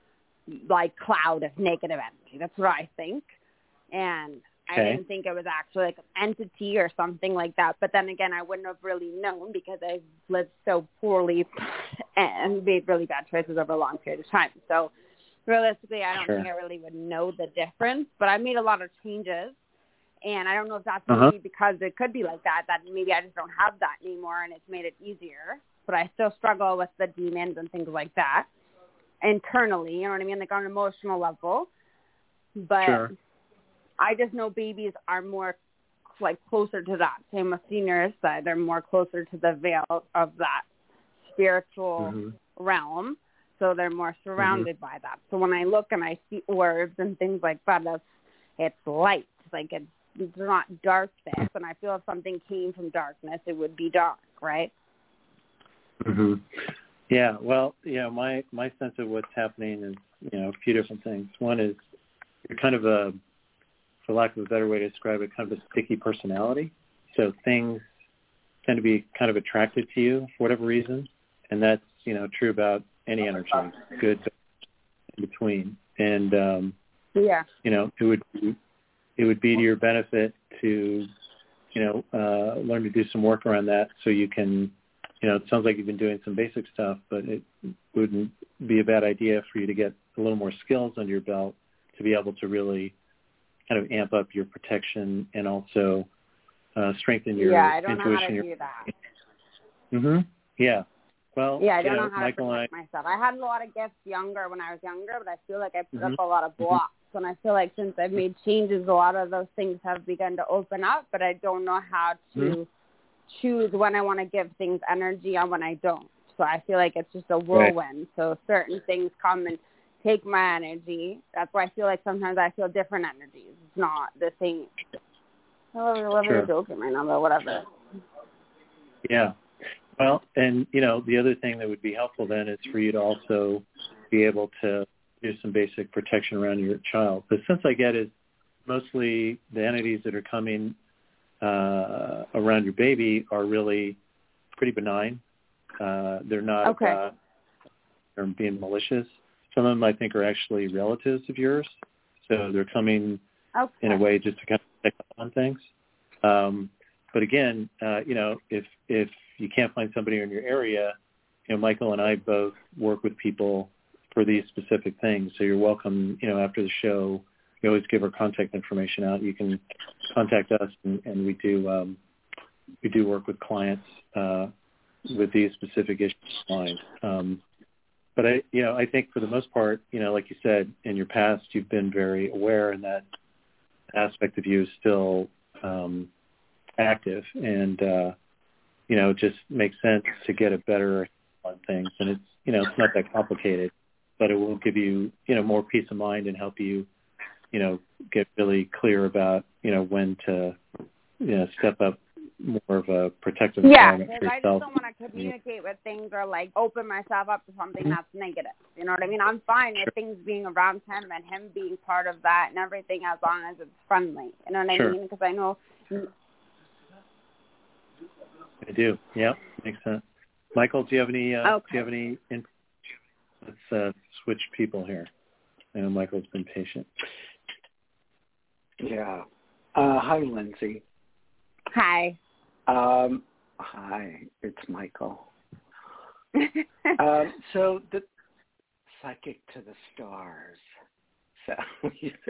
like, cloud of negative energy. That's what I think. And okay. I didn't think it was actually like an entity or something like that. But then again, I wouldn't have really known because I've lived so poorly and made really bad choices over a long period of time. So realistically, I don't sure. think I really would know the difference. But I made a lot of changes. And I don't know if that's uh-huh. maybe because it could be like that, that maybe I just don't have that anymore and it's made it easier. But I still struggle with the demons and things like that internally, you know what I mean, like on an emotional level. But sure. I just know babies are more, like, closer to that. Same with seniors, that they're more closer to the veil of that spiritual mm-hmm. realm. So they're more surrounded mm-hmm. by that. So when I look and I see orbs and things like that, that's, it's light. Like, it's, it's not darkness. And I feel if something came from darkness, it would be dark, right? Mm-hmm. Yeah, well, you know, my, my sense of what's happening is, you know, a few different things. One is you're kind of a, for lack of a better way to describe it, kind of a sticky personality. So things tend to be kind of attracted to you for whatever reason. And that's, you know, true about any energy, good, in between. And, um, yeah, you know, it would be, it would be to your benefit to, you know, uh, learn to do some work around that so you can, you know, it sounds like you've been doing some basic stuff, but it wouldn't be a bad idea for you to get a little more skills under your belt to be able to really kind of amp up your protection and also uh, strengthen your yeah, I don't intuition. know how to your... do that. Mm-hmm. Yeah. Well, yeah, I don't you know, know how Michael to protect and I... myself. I had a lot of gifts younger when I was younger, but I feel like I put mm-hmm. up a lot of blocks. Mm-hmm. And I feel like since I've made changes, a lot of those things have begun to open up, but I don't know how to mm-hmm. choose when I want to give things energy and when I don't. So I feel like it's just a whirlwind. Right. So certain things come and take my energy. That's why I feel like sometimes I feel different energies. It's not the same. I love sure. joking right now, but whatever. Yeah. Well, and, you know, the other thing that would be helpful then is for you to also be able to do some basic protection around your child. The sense I get is mostly the entities that are coming uh, around your baby are really pretty benign. Uh, they're not okay. uh, they're being malicious. Some of them I think are actually relatives of yours. So they're coming okay. in a way just to kind of pick up on things. Um, but again, uh, you know, if if you can't find somebody in your area, you know, Michael and I both work with people for these specific things. So you're welcome, you know, after the show, we always give our contact information out. You can contact us, and, and we do um, we do work with clients uh, with these specific issues in mind. Um, but I, you know, I think for the most part, you know, like you said, in your past, you've been very aware, and that aspect of you is still um, active, and uh, you know, it just makes sense to get a better on things. And it's, you know, it's not that complicated, but it will give you, you know, more peace of mind and help you, you know, get really clear about, you know, when to, you know, step up more of a protective yeah, environment for yourself. Yeah, because I just don't want to communicate with things or, like, open myself up to something mm-hmm. that's negative. You know what I mean? I'm fine sure. with things being around him and him being part of that and everything as long as it's friendly. You know what sure. I mean? Because I know... I do. Yeah, makes sense. Michael, do you have any, uh, okay. do you have any, in- let's uh, switch people here. I know Michael's been patient. Yeah. Uh, hi, Lindsay. Hi. Um, hi, it's Michael. um, so the psychic to the stars. So,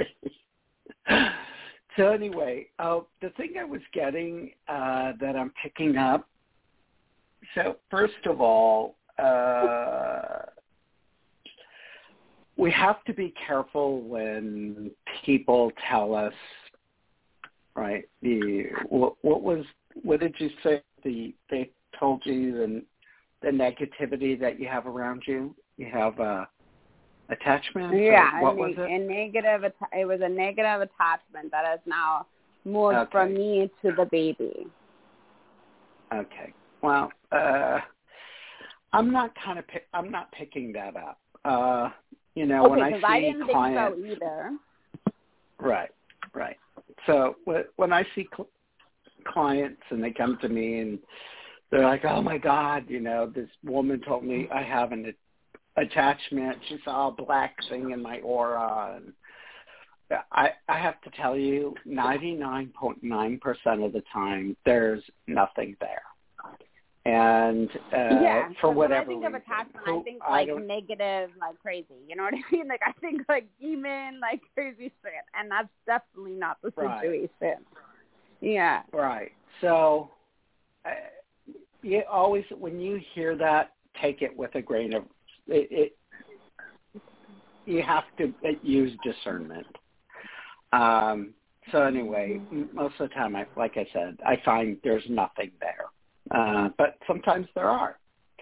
so anyway, uh, the thing I was getting uh, that I'm picking up. So first of all, uh, we have to be careful when people tell us, right? The what, what was what did you say? The they told you the the negativity that you have around you. You have a attachment? Yeah, what a, was ne- it? a negative. Att- it was a negative attachment that has now moved Okay. from me to the baby. Okay. Well, uh, I'm not kind of pick, I'm not picking that up. Uh, you know, Okay, when I because see I didn't clients, think so either. right, right. So when I see cl- clients and they come to me and they're like, "Oh my God, you know, this woman told me I have an attachment. She saw a black thing in my aura." And I, I have to tell you, ninety-nine point nine percent of the time, there's nothing there. And uh, yeah, for when whatever I think reason, of attachment, who, I think I like don't, negative, like crazy. You know what I mean? Like I think like demon, like crazy shit, and that's definitely not the Right. situation. Yeah. Right. So, uh, you always when you hear that, take it with a grain of it. it you have to use discernment. Um, so anyway, most of the time, I, like I said, I find there's nothing there. Uh, but sometimes there are.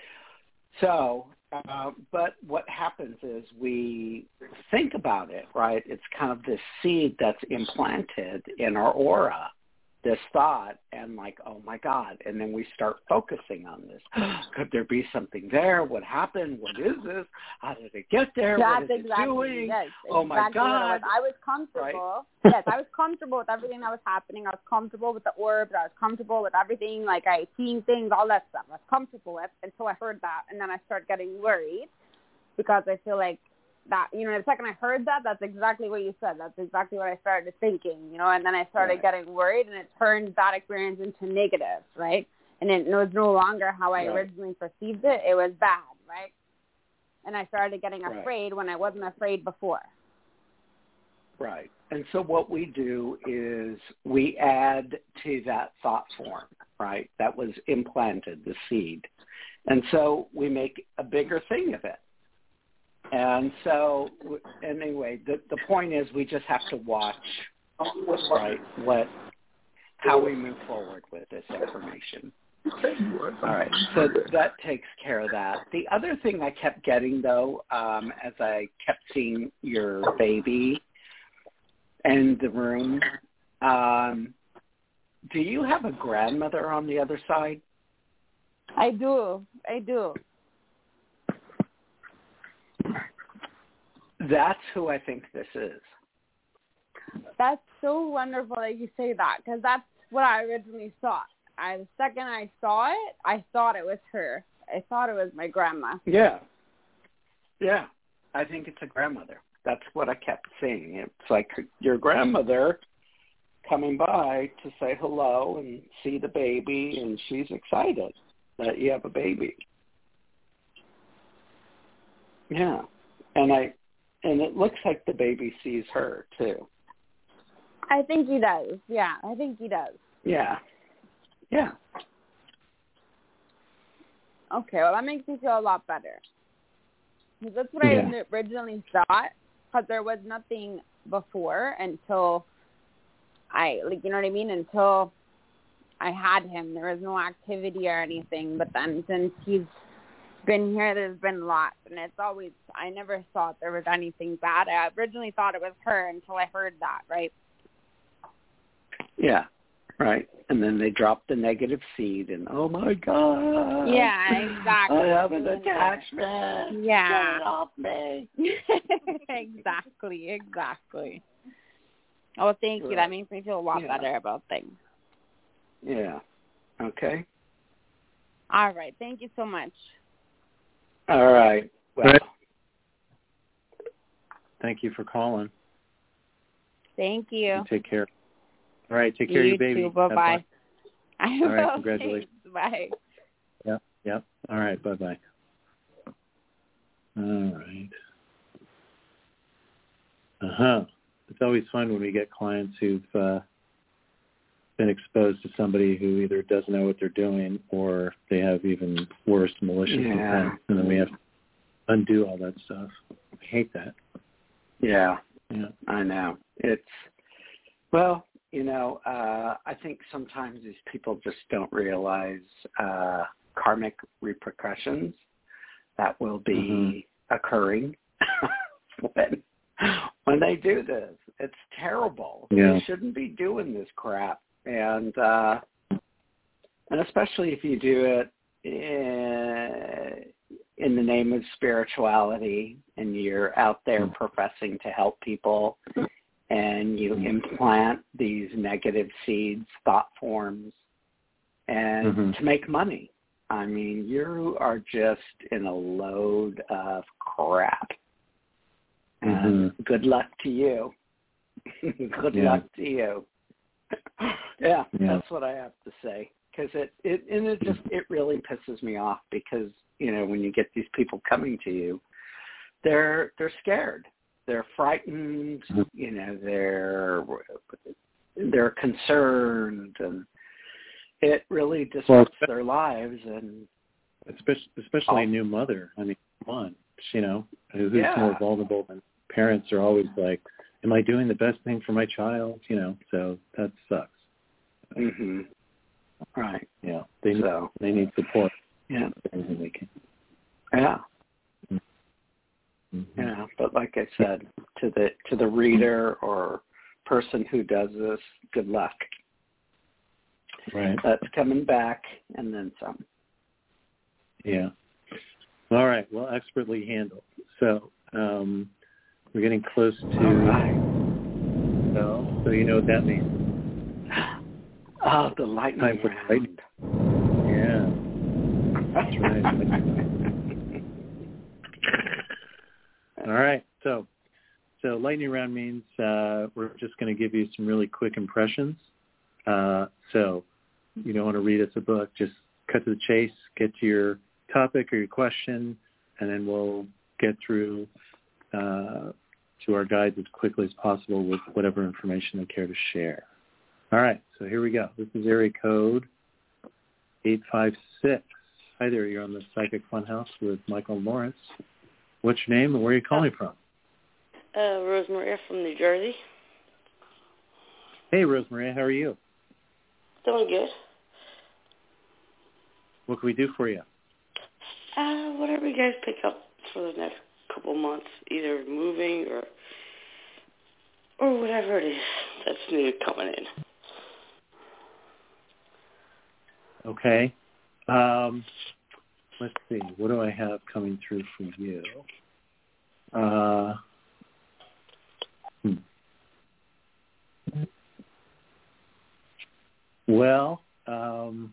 So, uh, but what happens is we think about it, right? It's kind of this seed that's implanted in our aura, this thought, and like, oh my God. And then we start focusing on this. Could there be something there? What happened? What is this? How did it get there? That's what is exactly, it doing? yes, Oh exactly my God. What it was. I was comfortable. Right? Yes, I was comfortable with everything that was happening. I was comfortable with the orbs. I was comfortable with everything, like I seeing things, all that stuff. I was comfortable with until I heard that, and then I started getting worried because I feel like that, you know, the second I heard that, that's exactly what you said. That's exactly what I started thinking, you know, and then I started Right. getting worried, and it turned that experience into negative, right? And it was no longer how I Right. originally perceived it. It was bad, right? And I started getting Right. afraid when I wasn't afraid before. Right. And so what we do is we add to that thought form, right, that was implanted, the seed. And so we make a bigger thing of it. And so, anyway, the, the point is we just have to watch, right, what, how we move forward with this information. All right, so that takes care of that. The other thing I kept getting, though, um, as I kept seeing your baby in the room, um, do you have a grandmother on the other side? I do. I do. That's who I think this is. That's so wonderful that you say that, because that's what I originally thought. I, the second I saw it, I thought it was her. I thought it was my grandma. Yeah. Yeah. I think it's a grandmother. That's what I kept seeing. It's like your grandmother coming by to say hello and see the baby, and she's excited that you have a baby. Yeah. And I and it looks like the baby sees her too. I think he does. Yeah, I think he does. Yeah. Yeah. Okay, well, that makes me feel a lot better. Because that's what Yeah. I originally thought, because there was nothing before until I, like, you know what I mean? Until I had him. There was no activity or anything. But then since he's been here, there's been lots. And it's always, I never thought there was anything bad. I originally thought it was her until I heard that, right? Yeah. Right. And then they drop the negative seed and, oh, my God. Yeah, exactly. I have an attachment. Yeah. Get it off me. exactly, exactly. Oh, thank you. Right. That makes me feel a lot Yeah. better about things. Yeah. Okay. All right. Thank you so much. All right. Well, All right. Thank you for calling. Thank you. You take care. All right. Take care you of your baby. too. Bye-bye. I All right, will. congratulations. Thanks. Bye. Yep. Yep. All right. Bye-bye. All right. Uh-huh. It's always fun when we get clients who've uh, been exposed to somebody who either doesn't know what they're doing or they have even worse malicious Yeah. intent, and then we have to undo all that stuff. I hate that. yeah, Yeah. I know. It's, well, you know, uh, I think sometimes these people just don't realize uh, karmic repercussions that will be Mm-hmm. occurring. when when they do this. It's terrible. Yeah. They shouldn't be doing this crap. And uh, and especially if you do it in, in the name of spirituality and you're out there professing to help people and you implant these negative seeds, thought forms, and mm-hmm. to make money. I mean, you are just in a load of crap. And mm-hmm. good luck to you. good yeah. luck to you. yeah, yeah, that's what I have to say. Because it, it, and it just, it really pisses me off because, you know, when you get these people coming to you, they're, they're scared. They're frightened, mm-hmm. you know, they're, they're concerned, and it really disrupts well, their lives. And especially, especially oh. a new mother. I mean, come on, you know, who's yeah. more vulnerable than parents are always like, am I doing the best thing for my child? You know, so that sucks. Mm-hmm. Right. Yeah. They need, so, they need support. Yeah. Everything they can. Yeah. Mm-hmm. Yeah. But like I said, to the to the reader or person who does this, good luck. Right. That's coming back and then some. Yeah. All right. Well, expertly handled. So um, we're getting close to. All right. So, so you know what that means. Oh, the lightning Time for round. Lightning. Yeah. That's right. All right. So, so lightning round means uh, we're just going to give you some really quick impressions. Uh, so you don't want to read us a book. Just cut to the chase, get to your topic or your question, and then we'll get through uh, to our guides as quickly as possible with whatever information they care to share. All right, so here we go. This is area code eight five six. Hi there, you're on the Psychic Funhouse with Michael and Lawrence. What's your name and where are you calling from? Uh, Rosemaria from New Jersey. Hey, Rosemaria, how are you? Doing good. What can we do for you? Uh, whatever you guys pick up for the next couple months, either moving or or whatever it is that's new coming in. Okay. Um, let's see. What do I have coming through for you? Uh, hmm. Well, um,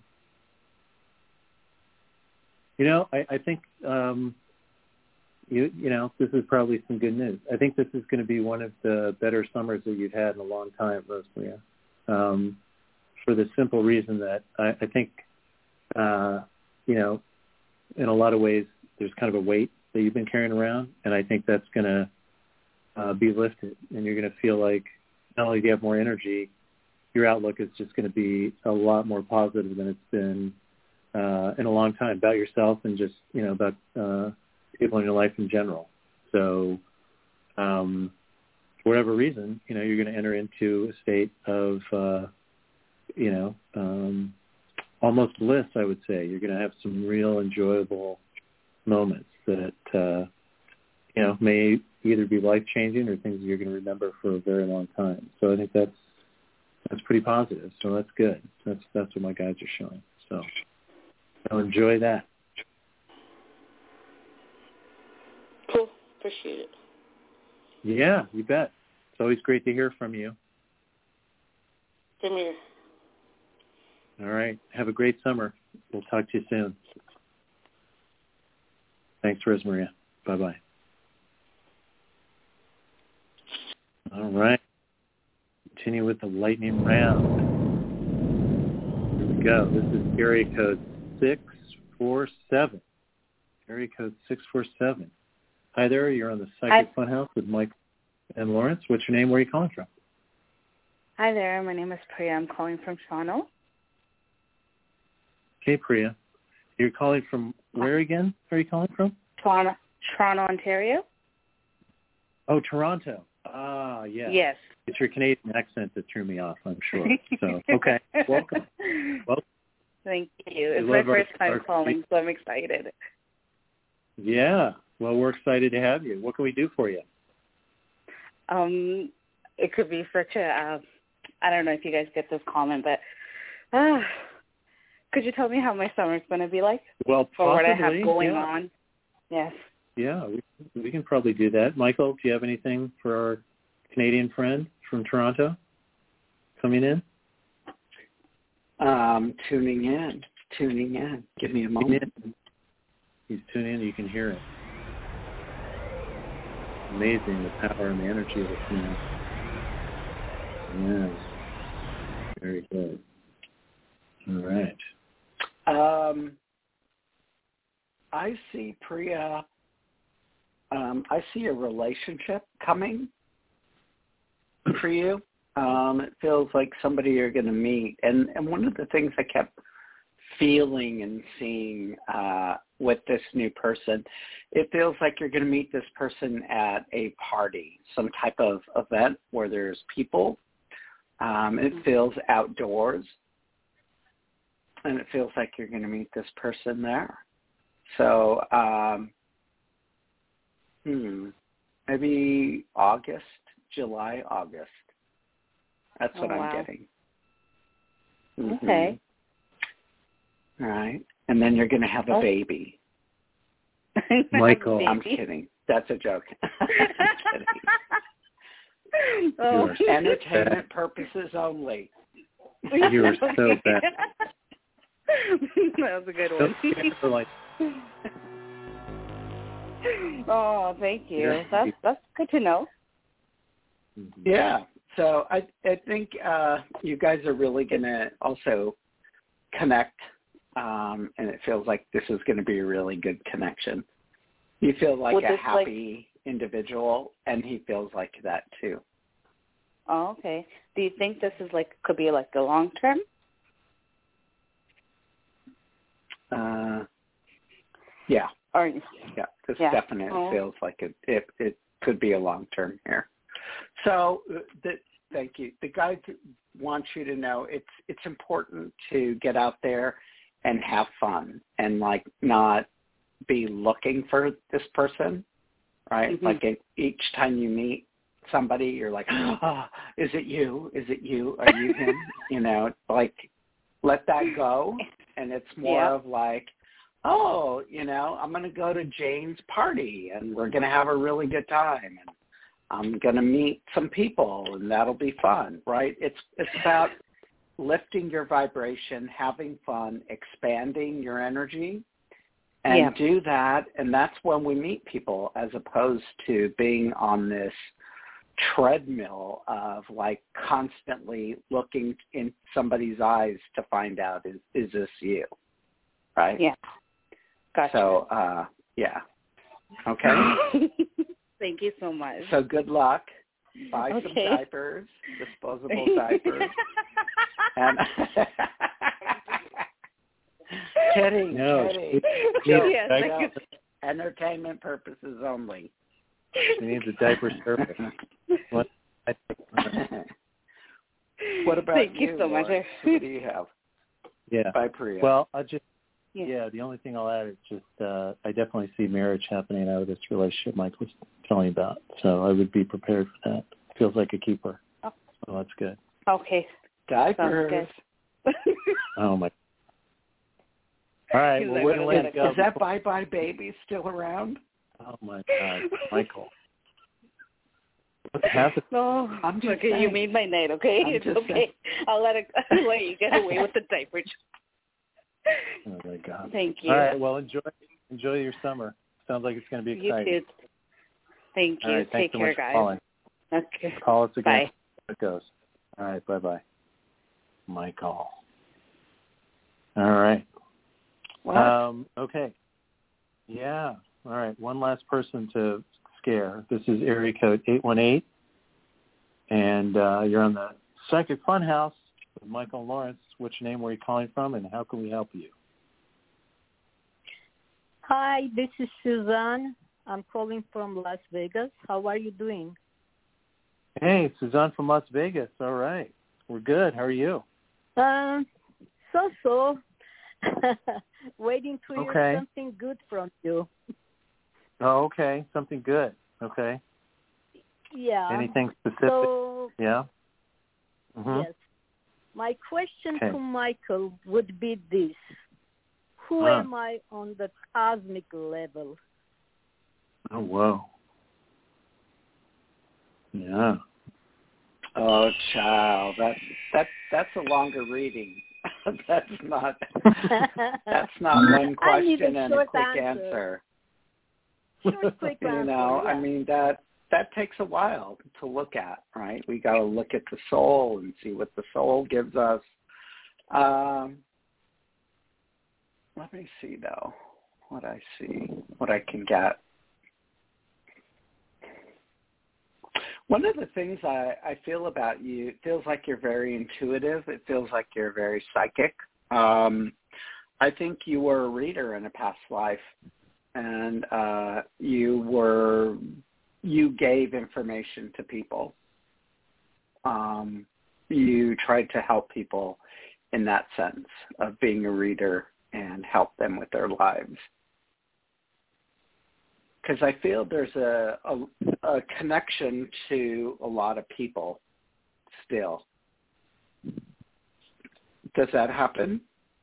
you know, I, I think, um, you, you know, this is probably some good news. I think this is going to be one of the better summers that you've had in a long time, Rosalia, um, for the simple reason that I, I think, uh, you know, in a lot of ways, there's kind of a weight that you've been carrying around, and I think that's going to uh, be lifted, and you're going to feel like not only do you have more energy, your outlook is just going to be a lot more positive than it's been uh, in a long time about yourself and just, you know, about uh, people in your life in general. So um, for whatever reason, you know, you're going to enter into a state of, uh, you know, um, almost bliss, I would say. You're going to have some real enjoyable moments that, uh, you know, may either be life-changing or things that you're going to remember for a very long time. So I think that's that's pretty positive. So that's good. That's that's what my guides are showing. So I'll enjoy that. Cool. Appreciate it. Yeah, you bet. It's always great to hear from you. Same here. All right. Have a great summer. We'll talk to you soon. Thanks, Rosemaria. Bye-bye. All right. Continue with the lightning round. Here we go. This is area code six four seven. Area code six four seven. Hi there. You're on the Psychic Hi. Funhouse with Mike and Lawrence. What's your name? Where are you calling from? Hi there. My name is Priya. I'm calling from Toronto. Hey, Priya. You're calling from where again? Where are you calling from? Toronto, Toronto, Ontario. Oh, Toronto. Ah, yes. Yes. It's your Canadian accent that threw me off, I'm sure. So, okay. Welcome. Welcome. Thank you. It's my first our, time our, calling, so I'm excited. Yeah. Well, we're excited to have you. What can we do for you? Um, it could be such a, uh, I don't know if you guys get this comment, but uh, could you tell me how my summer's going to be like? Well, for possibly, what I have going yeah. on? Yes. Yeah, we, we can probably do that. Michael, do you have anything for our Canadian friend from Toronto coming in? Um, tuning in, tuning in. Give me a moment. He's tuning in. You can hear it. Amazing, the power and the energy of this man. Yeah. Very good. All right. Um, I see, Priya, um, I see a relationship coming for you. Um, it feels like somebody you're going to meet. And, and one of the things I kept feeling and seeing uh, with this new person, it feels like you're going to meet this person at a party, some type of event where there's people. Um, it feels outdoors. And it feels like you're going to meet this person there. So, um, hmm, maybe August, July, August. That's what oh, I'm wow. getting. Mm-hmm. Okay. All right. And then you're going to have a oh. baby. Michael. I'm kidding. That's a joke. I'm kidding. Oh. Entertainment purposes only. You are so bad. That was a good one. like... Oh, thank you. That's that's good to know. Yeah. So I I think uh, you guys are really going to also connect, um, and it feels like this is going to be a really good connection. You feel like Would a this, happy like... individual, and he feels like that too. Oh, okay. Do you think this is like could be like a long term? Uh, yeah. Or yeah, this yeah. definitely oh. feels like it, it. It could be a long term here. So, the, thank you. The guide wants you to know it's it's important to get out there and have fun and like not be looking for this person, right? Mm-hmm. Like it, each time you meet somebody, you're like, oh, is it you? Is it you? Are you him? You know, like let that go. And it's more yeah. of like, oh, you know, I'm going to go to Jane's party and we're going to have a really good time. And I'm going to meet some people and that'll be fun, right? It's it's about lifting your vibration, having fun, expanding your energy, and yeah. do that. And that's when we meet people as opposed to being on this treadmill of like constantly looking in somebody's eyes to find out, is, is this you? Right? Yeah. Gotcha. So, uh, yeah. Okay. Thank you so much. So good luck. Buy okay. some diapers, disposable diapers. and kidding, no, kidding. No, yes, no, entertainment purposes only. She needs a diaper service. What? What about Thank you, you so much. Lawrence? What do you have? Yeah. Bye, Priya. Well, I just yeah. yeah. The only thing I'll add is just uh, I definitely see marriage happening out of this relationship Mike was telling you about. So I would be prepared for that. Feels like a keeper. Oh. So that's good. Okay. Diapers. Oh my. All right. Well, we're gonna let it go. Is that Bye Bye Baby still around? Oh my God, Michael. What's happening? No, I'm just okay. saying. You made my night. Okay, I'm it's just okay. saying. I'll let it. I'll let you get away with the diaper. Oh my God. Thank you. All right. Well, enjoy enjoy your summer. Sounds like it's going to be exciting. You too. Thank you. All right, Take thanks so care, much guys. for calling. Okay. Call us again. Bye. How it goes. All right. Bye bye. My call. All right. What? Um, okay. Yeah. All right. One last person to scare. This is area code eight one eight, and uh, you're on the Psychic Funhouse with Michael and Lawrence. Which name were you calling from, and how can we help you? Hi, this is Suzanne. I'm calling from Las Vegas. How are you doing? Hey, Suzanne from Las Vegas. All right. We're good. How are you? Um, so-so. Waiting to hear Okay. something good from you. Oh, okay. Something good. Okay. Yeah. Anything specific? So, yeah. Mm-hmm. Yes. My question Okay. to Michael would be this: Who Ah. am I on the cosmic level? Oh, whoa. Yeah. Oh, child, that that that's a longer reading. that's not that's not one I need question a and a short quick answer. answer. Short, quick you answer. know, yeah. I mean that that takes a while to look at, right? We got to look at the soul and see what the soul gives us. Um, let me see though, what I see, what I can get. One of the things I, I feel about you, it feels like you're very intuitive. It feels like you're very psychic. Um, I think you were a reader in a past life, and uh, you were you gave information to people. Um, you tried to help people in that sense of being a reader and help them with their lives. Because I feel there's a, a a connection to a lot of people still. Does that happen?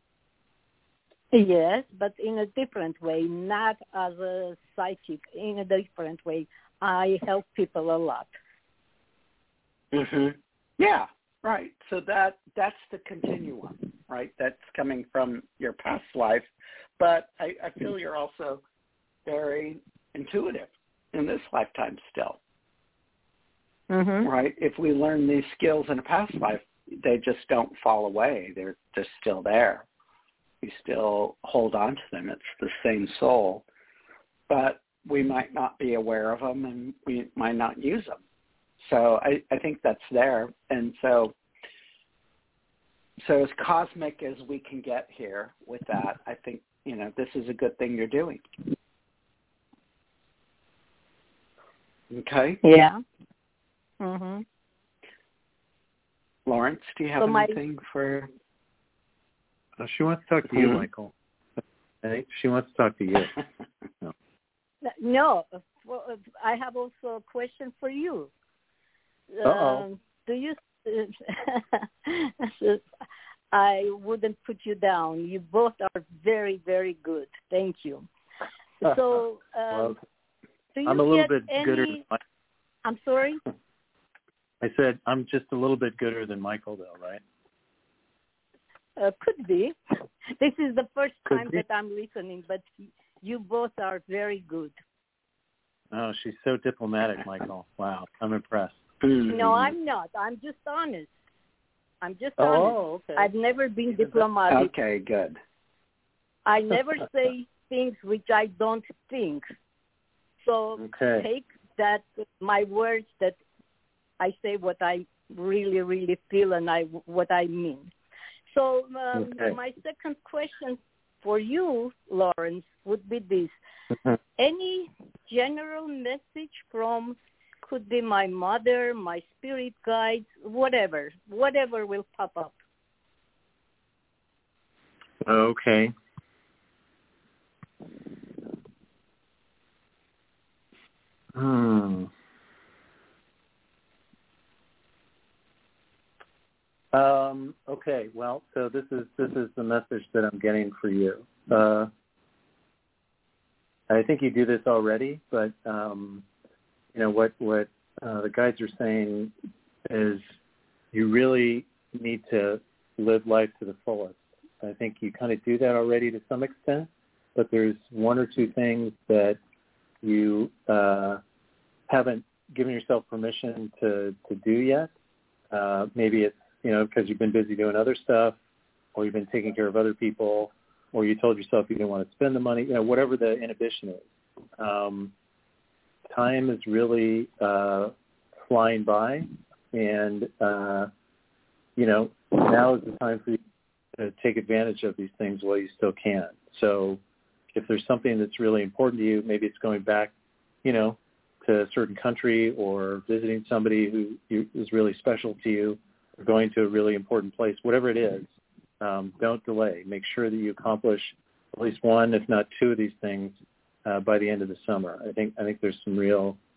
Yes, but in a different way, not as a psychic, in a different way. I help people a lot. Mm-hmm. Yeah, right. So that that's the continuum, right? That's coming from your past life. But I, I feel you're also very intuitive in this lifetime still, mm-hmm. right? If we learn these skills in a past life, they just don't fall away. They're just still there. We still hold on to them. It's the same soul, but we might not be aware of them and we might not use them. So I, I think that's there. And so, so as cosmic as we can get here with that, I think, you know, this is a good thing you're doing. Okay. Yeah. Mhm. Lawrence, do you have so anything my... for? Oh, she wants to talk to you, Hmm? Michael. Hey, she wants to talk to you. No. No, I have also a question for you. Uh-oh. Um, do you? I wouldn't put you down. You both are very, very good. Thank you. So. Um, well, Do you I'm a little get bit any... gooder than Michael. I'm sorry? I said I'm just a little bit gooder than Michael, though, right? Uh, could be. This is the first Could time be. that I'm listening, but you both are very good. Oh, she's so diplomatic, Michael. Wow, I'm impressed. No, I'm not. I'm just honest. I'm just Oh, honest. okay. I've never been diplomatic. Okay, good. I never say things which I don't think. So okay. take that, my words, that I say what I really, really feel and I what I mean. So um, okay. my second question for you, Lawrence, would be this. Any general message from, could be my mother, my spirit guides, whatever, whatever will pop up. Okay. Hmm. Um, okay, well, so this is this is the message that I'm getting for you. Uh, I think you do this already, but um, you know what what uh, the guides are saying is you really need to live life to the fullest. I think you kind of do that already to some extent, but there's one or two things that you uh, haven't given yourself permission to, to do yet. Uh, maybe it's, you know, because you've been busy doing other stuff, or you've been taking care of other people, or you told yourself you didn't want to spend the money, you know, whatever the inhibition is. Um, time is really uh, flying by, and, uh, you know, now is the time for you to take advantage of these things while you still can. So if there's something that's really important to you, maybe it's going back, you know, to a certain country, or visiting somebody who you, is really special to you, or going to a really important place, whatever it is, um, don't delay. Make sure that you accomplish at least one, if not two of these things uh, by the end of the summer. I think I think there's some real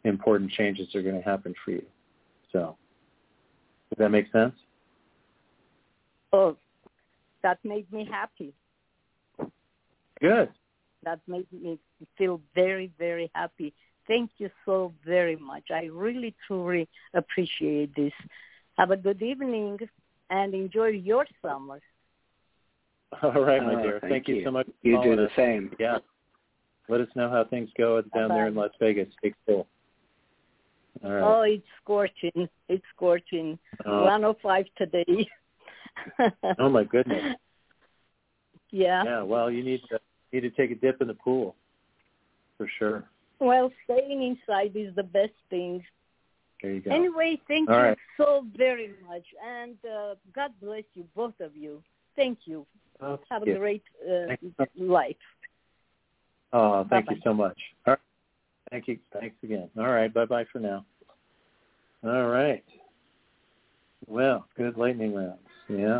important changes are going to happen for you. So, does that make sense? Oh, that made me happy. Good. That made me feel very, very happy. Thank you so very much. I really, truly appreciate this. Have a good evening and enjoy your summer. All right, my oh, dear. Thank, thank you. you so much. You do the us. same. Yeah. Let us know how things go down Bye-bye. there in Las Vegas. Stay cool. All right. Oh, it's scorching. It's scorching. Uh, one oh five today. Oh, my goodness. Yeah. Yeah, well, you need to, need to take a dip in the pool, for sure. Well, staying inside is the best thing. There you go. Anyway, thank All you right. so very much. And uh, God bless you, both of you. Thank you. Oh, Have thank a you. great uh, Thanks. life. Oh, thank Bye-bye. you so much. All right. Thank you. Thanks again. All right. Bye-bye for now. All right. Well, good lightning rounds. Yeah.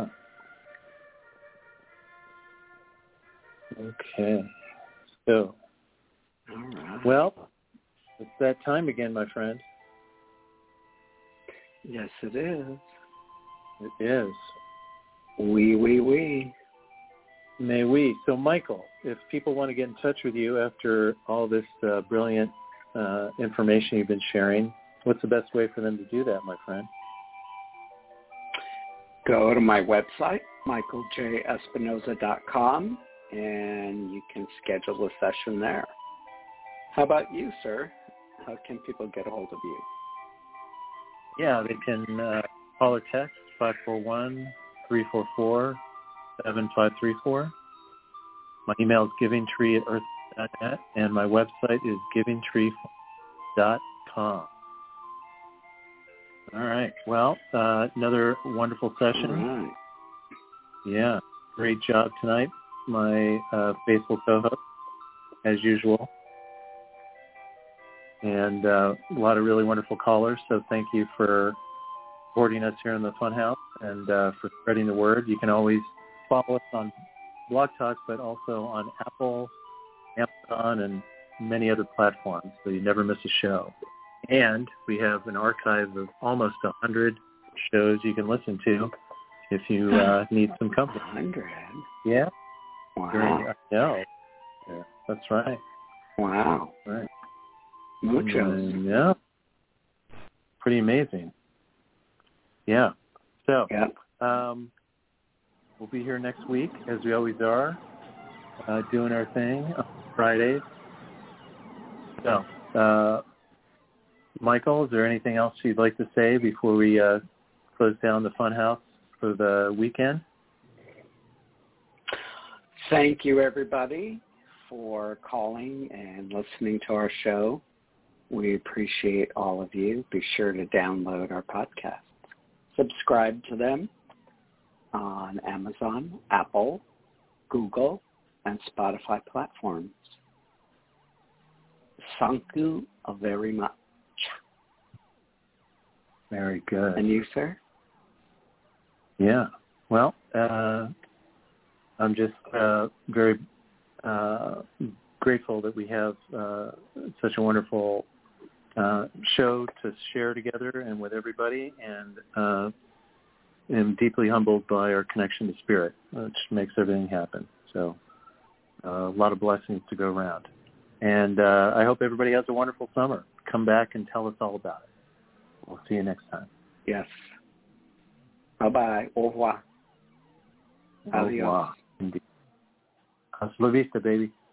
Okay. So, All right. well, it's that time again, my friend. Yes, it is. It is. We, we, we. May we. So, Michael, if people want to get in touch with you after all this uh, brilliant uh, information you've been sharing, what's the best way for them to do that, my friend? Go to my website, michael j espinoza dot com, and you can schedule a session there. How about you, sir? How can people get a hold of you? Yeah, they can uh, call or text five four one, three four four, seven five three four. My email is givingtree at earth dot net, and my website is givingtree dot com. All right. Well, uh, another wonderful session. All right. Yeah. Great job tonight, my uh, faithful co-host, as usual. And uh, a lot of really wonderful callers, so thank you for supporting us here in the Funhouse and uh, for spreading the word. You can always follow us on Blog Talk, but also on Apple, Amazon, and many other platforms, so you never miss a show. And we have an archive of almost one hundred shows you can listen to if you uh, need some company. one hundred? Yeah. Wow. Very, no. Yeah, that's right. Wow. Right. Muchos. Mm, yeah. Pretty amazing. Yeah. So, Yeah. um, we'll be here next week, as we always are, uh, doing our thing on Fridays. So, uh, Michael, is there anything else you'd like to say before we uh, close down the Funhouse for the weekend? Thank you, everybody, for calling and listening to our show. We appreciate all of you. Be sure to download our podcasts. Subscribe to them on Amazon, Apple, Google, and Spotify platforms. Thank you very much. Very good. And you, sir? Yeah. Well, uh, I'm just uh, very uh, grateful that we have uh, such a wonderful uh, show to share together and with everybody, and uh, am deeply humbled by our connection to Spirit, which makes everything happen. So uh, a lot of blessings to go around. And uh, I hope everybody has a wonderful summer. Come back and tell us all about it. We'll see you next time. Yes. Bye-bye. Au revoir. Au revoir. Indeed. Hasta la vista, baby.